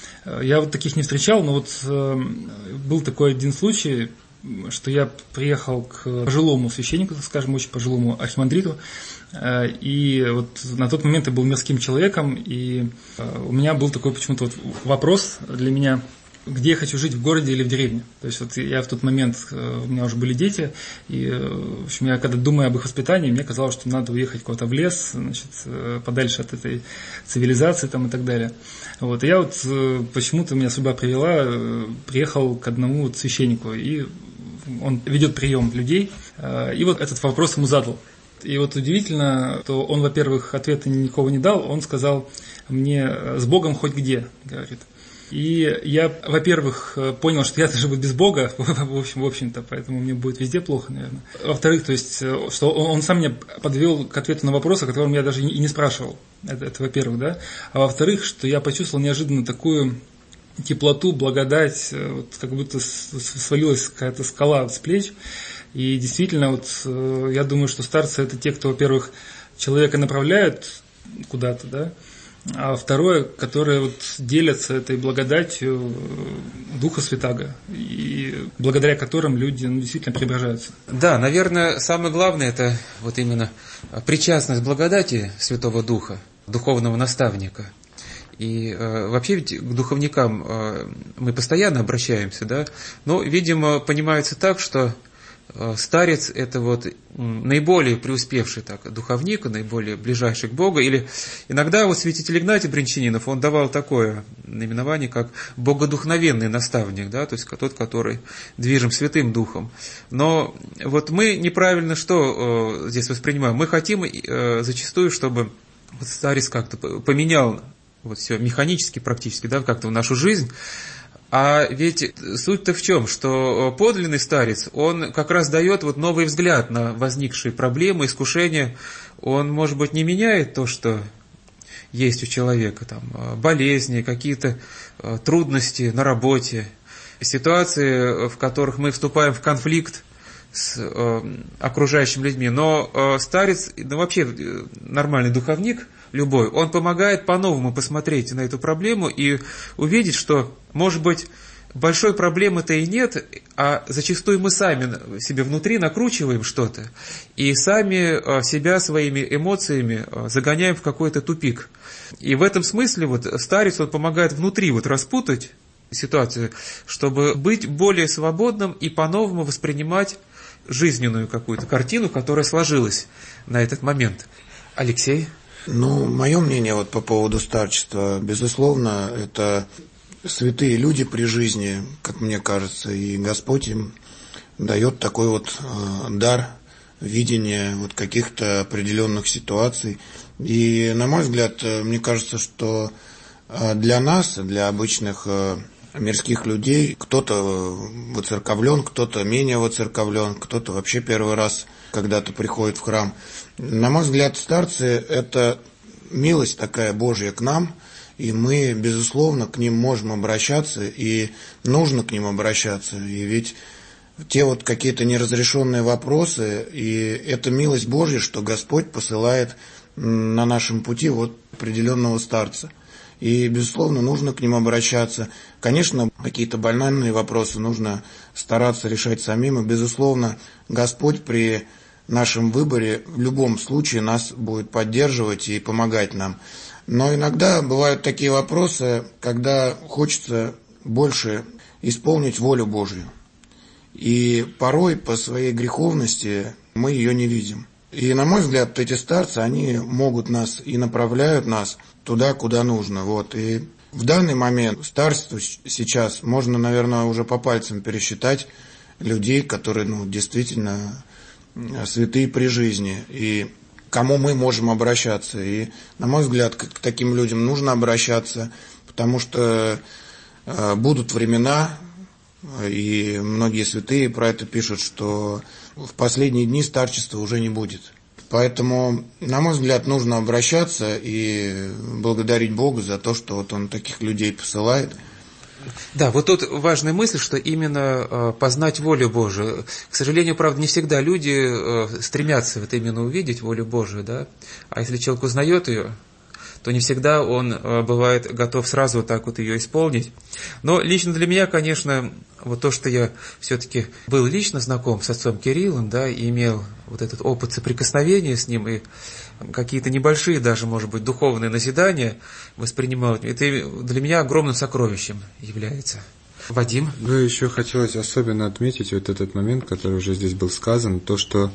Я вот таких не встречал, но вот был такой один случай, что я приехал к пожилому священнику, так скажем, очень пожилому архимандриту, и вот на тот момент я был мирским человеком, и у меня был такой почему-то вот вопрос для меня, где я хочу жить, в городе или в деревне. То есть вот я в тот момент, у меня уже были дети, и в общем, я когда думаю об их воспитании, мне казалось, что надо уехать куда-то в лес, значит, подальше от этой цивилизации там, и так далее. Вот, и я вот почему-то меня судьба привела, приехал к одному вот священнику, и он ведет прием людей, и вот этот вопрос ему задал. И вот удивительно, что он, во-первых, ответа никакого не дал, он сказал мне: «С Богом хоть где», говорит. И я, во-первых, понял, что я даже буду без Бога, в общем, в общем-то, поэтому мне будет везде плохо, наверное. Во-вторых, то есть, что он, он сам меня подвел к ответу на вопрос, о котором я даже и не спрашивал. Это, это во-первых, да. А во-вторых, что я почувствовал неожиданно такую теплоту, благодать, вот как будто свалилась какая-то скала с плеч. И действительно, вот я думаю, что старцы — это те, кто, во-первых, человека направляют куда-то, да, а второе, которые вот делятся этой благодатью Духа Святаго, и благодаря которым люди, ну, действительно преображаются. Да, наверное, самое главное — это вот именно причастность благодати Святого Духа, духовного наставника. И э, вообще ведь к духовникам э, мы постоянно обращаемся, да, но, видимо, понимается так, что э, старец – это вот наиболее преуспевший так, духовник, наиболее ближайший к Богу. Или иногда вот святитель Игнатий Брянчанинов, он давал такое наименование, как богодухновенный наставник, да, то есть тот, который движим Святым Духом. Но вот мы неправильно что э, здесь воспринимаем? Мы хотим э, зачастую, чтобы вот старец как-то поменял вот все механически практически, да, как-то в нашу жизнь. А ведь суть-то в чем, что подлинный старец, он как раз дает вот новый взгляд на возникшие проблемы, искушения. Он, может быть, не меняет то, что есть у человека, там, болезни, какие-то трудности на работе, ситуации, в которых мы вступаем в конфликт с э, окружающими людьми. Но э, старец, ну вообще нормальный духовник, любой, он помогает по-новому посмотреть на эту проблему и увидеть, что, может быть, большой проблемы-то и нет, а зачастую мы сами себе внутри накручиваем что-то и сами себя своими эмоциями загоняем в какой-то тупик. И в этом смысле вот старец, он помогает внутри вот распутать ситуацию, чтобы быть более свободным и по-новому воспринимать жизненную какую-то картину, которая сложилась на этот момент. Алексей? Ну, мое мнение вот по поводу старчества, безусловно, это святые люди при жизни, как мне кажется, и Господь им дает такой вот э, дар видения вот каких-то определенных ситуаций. И, на мой взгляд, мне кажется, что для нас, для обычных э, мирских людей, кто-то воцерковлен, кто-то менее воцерковлен, кто-то вообще первый раз когда-то приходит в храм. На мой взгляд, старцы – это милость такая Божья к нам, и мы, безусловно, к ним можем обращаться, и нужно к ним обращаться. И ведь те вот какие-то неразрешенные вопросы, и это милость Божья, что Господь посылает на нашем пути вот определенного старца. И, безусловно, нужно к ним обращаться. Конечно, какие-то банальные вопросы нужно стараться решать самим, и, безусловно, Господь при нашем выборе в любом случае нас будет поддерживать и помогать нам. Но иногда бывают такие вопросы, когда хочется больше исполнить волю Божью. И порой по своей греховности мы ее не видим. И, на мой взгляд, эти старцы, они могут нас и направляют нас туда, куда нужно. Вот. И в данный момент старцу сейчас можно, наверное, уже по пальцам пересчитать людей, которые ну, действительно святые при жизни, и к кому мы можем обращаться. И, на мой взгляд, к таким людям нужно обращаться, потому что э, будут времена, и многие святые про это пишут, что в последние дни старчества уже не будет. Поэтому, на мой взгляд, нужно обращаться и благодарить Бога за то, что вот Он таких людей посылает. Да, вот тут важная мысль, что именно э, познать волю Божию. К сожалению, правда, не всегда люди э, стремятся вот именно увидеть волю Божию, да. А если человек узнает ее, то не всегда он э, бывает готов сразу вот так вот ее исполнить. Но лично для меня, конечно, вот то, что я все-таки был лично знаком с отцом Кириллом, да, и имел вот этот опыт соприкосновения с ним, и какие-то небольшие даже, может быть, духовные назидания воспринимал, это для меня огромным сокровищем является. Вадим? Ну, еще хотелось особенно отметить вот этот момент, который уже здесь был сказан, то, что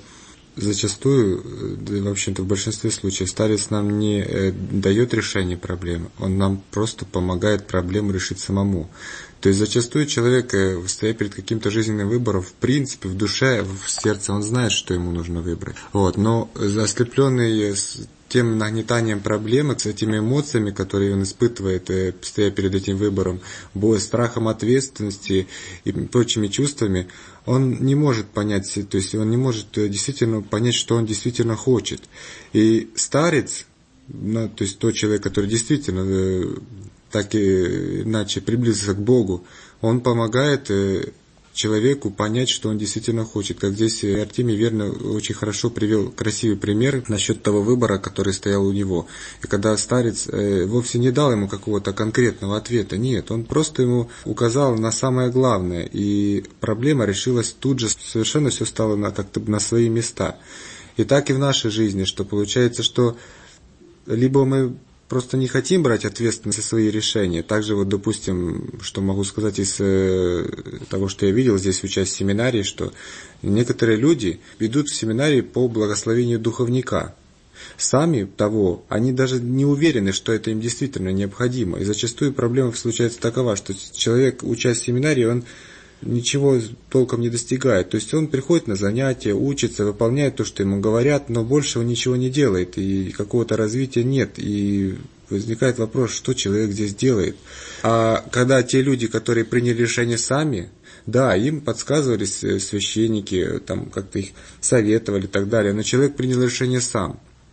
зачастую, да, в общем-то, в большинстве случаев старец нам не э, дает решение проблемы, он нам просто помогает проблему решить самому. То есть зачастую человек, э, стоя перед каким-то жизненным выбором, в принципе, в душе, в сердце, он знает, что ему нужно выбрать. Вот, но ослепленный тем нагнетанием проблемы, с этими эмоциями, которые он испытывает, э, стоя перед этим выбором, боем, страхом ответственности и прочими чувствами, он не может понять, то есть он не может действительно понять, что он действительно хочет. И старец, ну, то есть тот человек, который действительно э, так и иначе приблизился к Богу, он помогает э, человеку понять, что он действительно хочет. Как здесь Артемий верно очень хорошо привел красивый пример насчет того выбора, который стоял у него. И когда старец э, вовсе не дал ему какого-то конкретного ответа, нет, он просто ему указал на самое главное, и проблема решилась тут же, совершенно все стало на, как-то на свои места. И так и в нашей жизни, что получается, что либо мы просто не хотим брать ответственность за свои решения. Также вот, допустим, что могу сказать из э, того, что я видел здесь, учась в семинарии, что некоторые люди идут в семинарии по благословению духовника. Сами того, они даже не уверены, что это им действительно необходимо. И зачастую проблема случается такова, что человек, учась в семинарии, он ничего толком не достигает. То есть он приходит на занятия, учится, выполняет то, что ему говорят, но больше он ничего не делает, и какого-то развития нет. И возникает вопрос, что человек здесь делает. А когда те люди, которые приняли решение сами, да, им подсказывали священники, там как-то их советовали и так далее, но человек принял решение сам.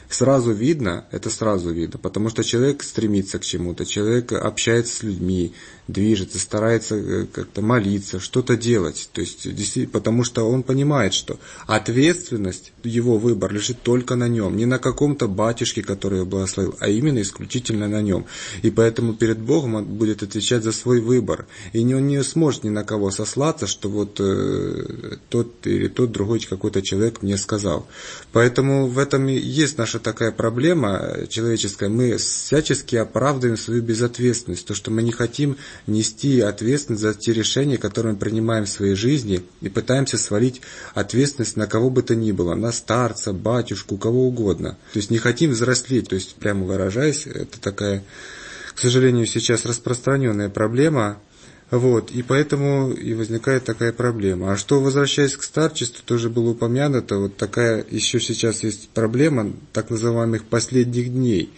сразу видно, это сразу видно, потому что человек стремится к чему-то, человек общается с людьми, движется, старается как-то молиться, что-то делать. То есть, действительно, потому что он понимает, что ответственность, его выбор лежит только на нем, не на каком-то батюшке, который его благословил, а именно исключительно на нем. И поэтому перед Богом он будет отвечать за свой выбор. И он не сможет ни на кого сослаться, что вот э, тот или тот другой какой-то человек мне сказал. Поэтому в этом и есть наша такая проблема человеческая. Мы всячески оправдываем свою безответственность, то, что мы не хотим нести ответственность за те решения, которые мы принимаем в своей жизни, и пытаемся свалить ответственность на кого бы то ни было, на старца, батюшку, кого угодно. То есть не хотим взрослеть, то есть, прямо выражаясь, это такая, к сожалению, сейчас распространенная проблема. Вот, и поэтому и возникает такая проблема. А что, возвращаясь к старчеству, тоже было упомянуто, вот такая еще сейчас есть проблема так называемых последних дней.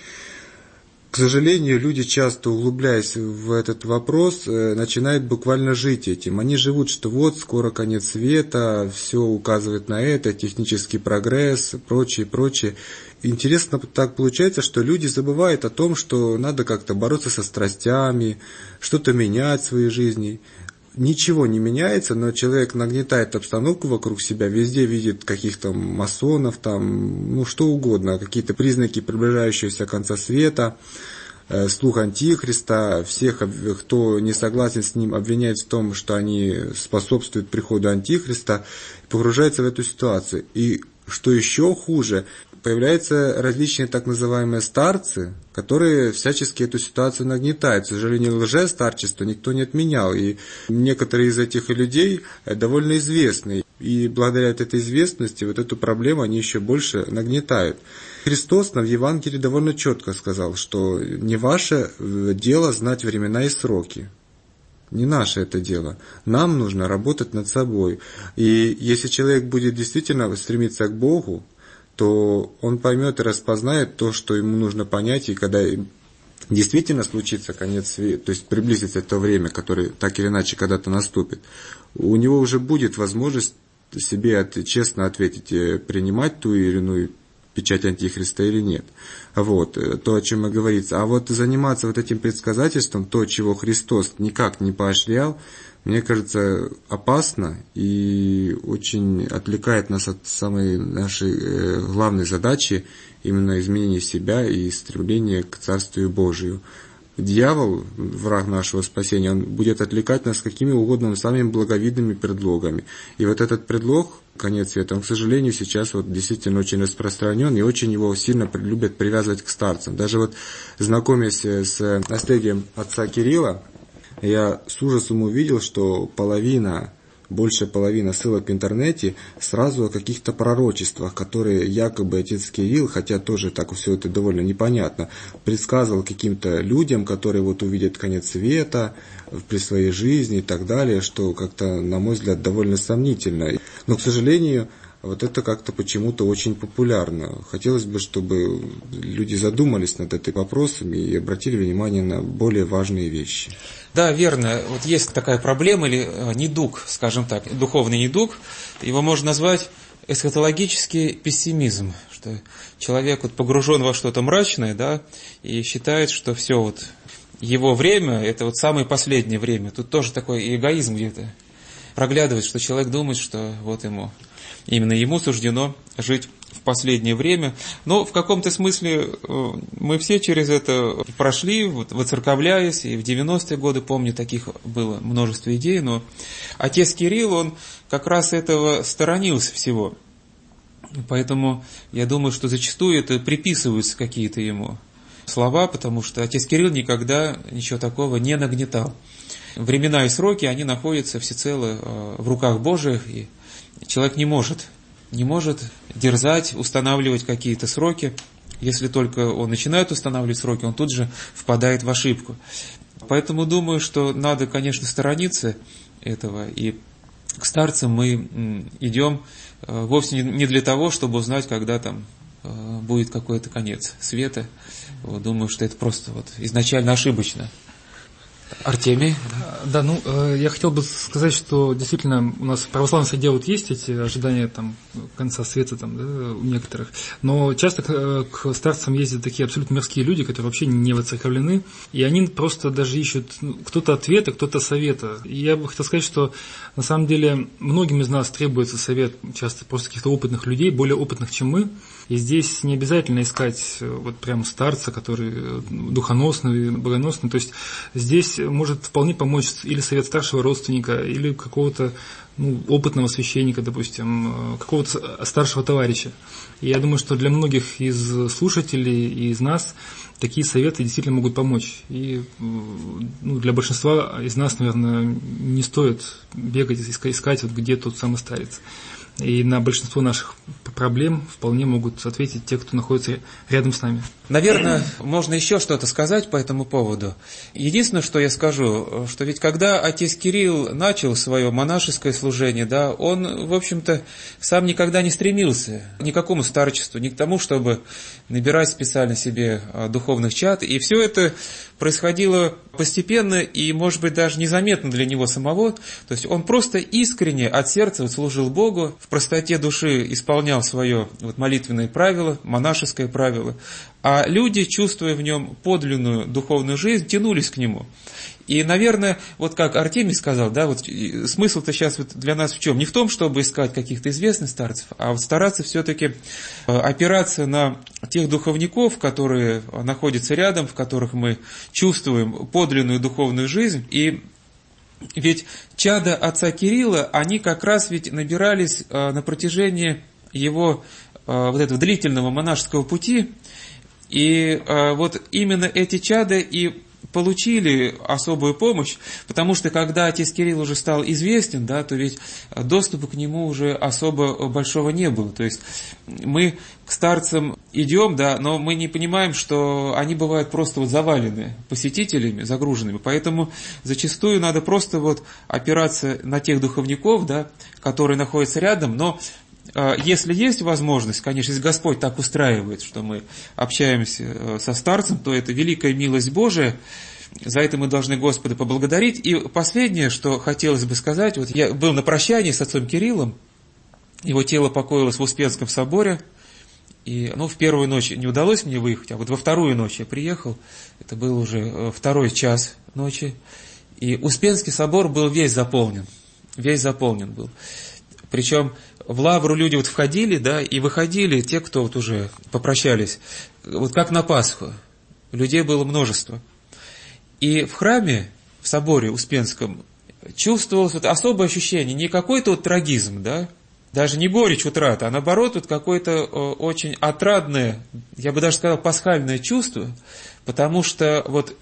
К сожалению, люди, часто углубляясь в этот вопрос, начинают буквально жить этим. Они живут, что вот, скоро конец света, все указывает на это, технический прогресс, прочее, прочее. Интересно так получается, что люди забывают о том, что надо как-то бороться со страстями, что-то менять в своей жизни. Ничего не меняется, но человек нагнетает обстановку вокруг себя, везде видит каких-то масонов, там, ну что угодно, какие-то признаки приближающегося конца света, э, слух Антихриста, всех, кто не согласен с ним, обвиняет в том, что они способствуют приходу Антихриста, погружается в эту ситуацию. И что еще хуже, появляются различные так называемые старцы, которые всячески эту ситуацию нагнетают. К сожалению, лжестарчество никто не отменял, и некоторые из этих людей довольно известны. И благодаря этой известности вот эту проблему они еще больше нагнетают. Христос нам в Евангелии довольно четко сказал, что не ваше дело знать времена и сроки. Не наше это дело. Нам нужно работать над собой. И если человек будет действительно стремиться к Богу, то он поймет и распознает то, что ему нужно понять, и когда действительно случится конец света, то есть приблизится то время, которое так или иначе когда-то наступит, у него уже будет возможность себе честно ответить, принимать ту или иную печать Антихриста или нет. Вот, то, о чем и говорится. А вот заниматься вот этим предсказательством, то, чего Христос никак не поощрял, мне кажется, опасно и очень отвлекает нас от самой нашей главной задачи, именно изменения себя и стремления к Царствию Божию. Дьявол, враг нашего спасения, он будет отвлекать нас какими угодно самыми благовидными предлогами. И вот этот предлог, конец света, он, к сожалению, сейчас вот действительно очень распространен, и очень его сильно любят привязывать к старцам. Даже вот знакомясь с наследием отца Кирилла, я с ужасом увидел, что половина, больше половины ссылок в интернете сразу о каких-то пророчествах, которые якобы отец Кирилл, хотя тоже так все это довольно непонятно, предсказывал каким-то людям, которые вот увидят конец света при своей жизни и так далее, что как-то, на мой взгляд, довольно сомнительно. Но, к сожалению, вот это как-то почему-то очень популярно. Хотелось бы, чтобы люди задумались над этим вопросом и обратили внимание на более важные вещи. Да, верно. Вот есть такая проблема или недуг, скажем так, духовный недуг. Его можно назвать эсхатологический пессимизм, что человек вот погружен во что-то мрачное, да, и считает, что все вот его время, это вот самое последнее время. Тут тоже такой эгоизм где-то проглядывает, что человек думает, что вот ему... Именно ему суждено жить в последнее время. Но в каком-то смысле мы все через это прошли, воцерковляясь, и в девяностые годы, помню, таких было множество идей, но отец Кирилл, он как раз этого сторонился всего. Поэтому я думаю, что зачастую это приписываются какие-то ему слова, потому что отец Кирилл никогда ничего такого не нагнетал. Времена и сроки, они находятся всецело в руках Божьих, и человек не может, не может дерзать, устанавливать какие-то сроки. Если только он начинает устанавливать сроки, он тут же впадает в ошибку. Поэтому думаю, что надо, конечно, сторониться этого. И к старцам мы идем вовсе не для того, чтобы узнать, когда там будет какой-то конец света. Вот, думаю, что это просто вот изначально ошибочно. Артемий? Да, ну, я хотел бы сказать, что действительно у нас в православной среде вот есть эти ожидания там конца света там, да, у некоторых, но часто к, к старцам ездят такие абсолютно мирские люди, которые вообще не воцерковлены, и они просто даже ищут, ну, кто-то ответа, кто-то совета. И я бы хотел сказать, что на самом деле многим из нас требуется совет, часто просто каких-то опытных людей, более опытных, чем мы, и здесь не обязательно искать вот прям старца, который духоносный, богоносный, то есть здесь может вполне помочь или совет старшего родственника, или какого-то, ну, опытного священника, допустим, какого-то старшего товарища. И я думаю, что для многих из слушателей и из нас такие советы действительно могут помочь. И, ну, для большинства из нас, наверное, не стоит бегать, искать, искать вот где тот самый старец. И на большинство наших проблем вполне могут ответить те, кто находится рядом с нами. Наверное, можно еще что-то сказать по этому поводу. Единственное, что я скажу, что ведь когда отец Кирилл начал свое монашеское служение, да, он, в общем-то, сам никогда не стремился ни к какому старчеству, ни к тому, чтобы набирать специально себе духовных чад. И все это происходило постепенно и, может быть, даже незаметно для него самого. То есть он просто искренне от сердца вот служил Богу, в простоте души исполнял свое вот молитвенное правило, монашеское правило, а люди, чувствуя в нем подлинную духовную жизнь, тянулись к нему. И, наверное, вот как Артемий сказал, да, вот смысл-то сейчас вот для нас в чем? Не в том, чтобы искать каких-то известных старцев, а вот стараться все-таки опираться на тех духовников, которые находятся рядом, в которых мы чувствуем подлинную духовную жизнь. И ведь чада отца Кирилла, они как раз ведь набирались на протяжении его вот этого длительного монашеского пути. И вот именно эти чада и получили особую помощь, потому что когда отец Кирилл уже стал известен, да, то ведь доступа к нему уже особо большого не было. То есть мы к старцам идем, да, но мы не понимаем, что они бывают просто вот завалены посетителями, загруженными. Поэтому зачастую надо просто вот опираться на тех духовников, да, которые находятся рядом, но если есть возможность, конечно, если Господь так устраивает, что мы общаемся со старцем, то это великая милость Божия, за это мы должны Господа поблагодарить. И последнее, что хотелось бы сказать, вот я был на прощании с отцом Кириллом, его тело покоилось в Успенском соборе, и, ну, в первую ночь не удалось мне выехать, а вот во вторую ночь я приехал, это был уже второй час ночи, и Успенский собор был весь заполнен, весь заполнен был. Причем в лавру люди вот входили, да, и выходили те, кто вот уже попрощались, вот как на Пасху. Людей было множество. И в храме, в соборе Успенском, чувствовалось вот особое ощущение, не какой-то вот трагизм, да, даже не горечь утраты, а наоборот вот какое-то очень отрадное, я бы даже сказал, пасхальное чувство, потому что вот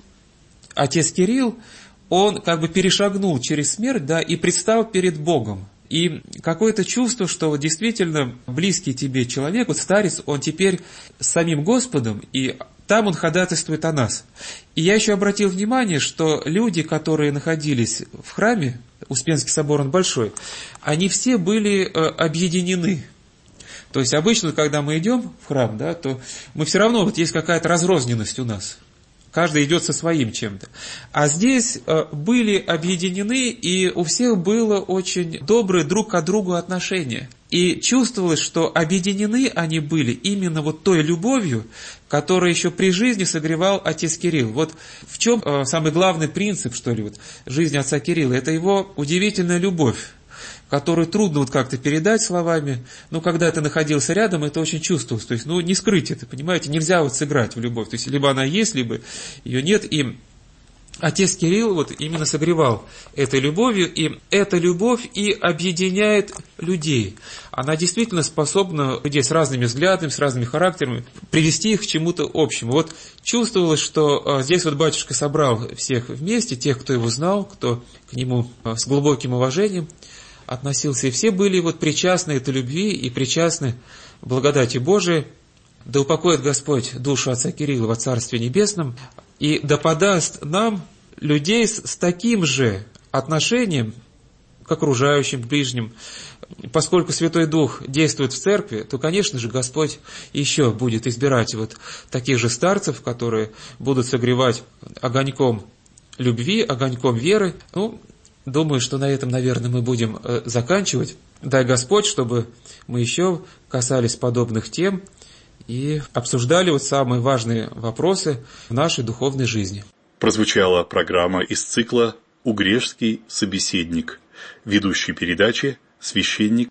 отец Кирилл, он как бы перешагнул через смерть, да, и предстал перед Богом. И какое-то чувство, что вот действительно близкий тебе человек, вот старец, он теперь с самим Господом, и там он ходатайствует о нас. И я еще обратил внимание, что люди, которые находились в храме, Успенский собор, он большой, они все были объединены. То есть обычно, когда мы идем в храм, да, то мы все равно, вот есть какая-то разрозненность у нас. Каждый идет со своим чем-то. А здесь были объединены, и у всех было очень добрые друг к другу отношения. И чувствовалось, что объединены они были именно вот той любовью, которую еще при жизни согревал отец Кирилл. Вот в чем самый главный принцип, что ли, вот, жизни отца Кирилла? Это его удивительная любовь, которую трудно вот как-то передать словами, но когда ты находился рядом, это очень чувствовалось. То есть, ну, не скрыть это, понимаете, нельзя вот сыграть в любовь. То есть, либо она есть, либо ее нет. И отец Кирилл вот именно согревал этой любовью, и эта любовь и объединяет людей. Она действительно способна людей с разными взглядами, с разными характерами привести их к чему-то общему. Вот чувствовалось, что здесь вот батюшка собрал всех вместе, тех, кто его знал, кто к нему с глубоким уважением относился, и все были вот причастны этой любви и причастны благодати Божией. Да упокоит Господь душу отца Кирилла во Царстве Небесном, и да подаст нам людей с, с таким же отношением к окружающим, к ближним. Поскольку Святой Дух действует в церкви, то, конечно же, Господь еще будет избирать вот таких же старцев, которые будут согревать огоньком любви, огоньком веры. Ну, думаю, что на этом, наверное, мы будем заканчивать. Дай Господь, чтобы мы еще касались подобных тем и обсуждали вот самые важные вопросы в нашей духовной жизни. Прозвучала программа из цикла «Угрешский собеседник». Ведущий передачи священник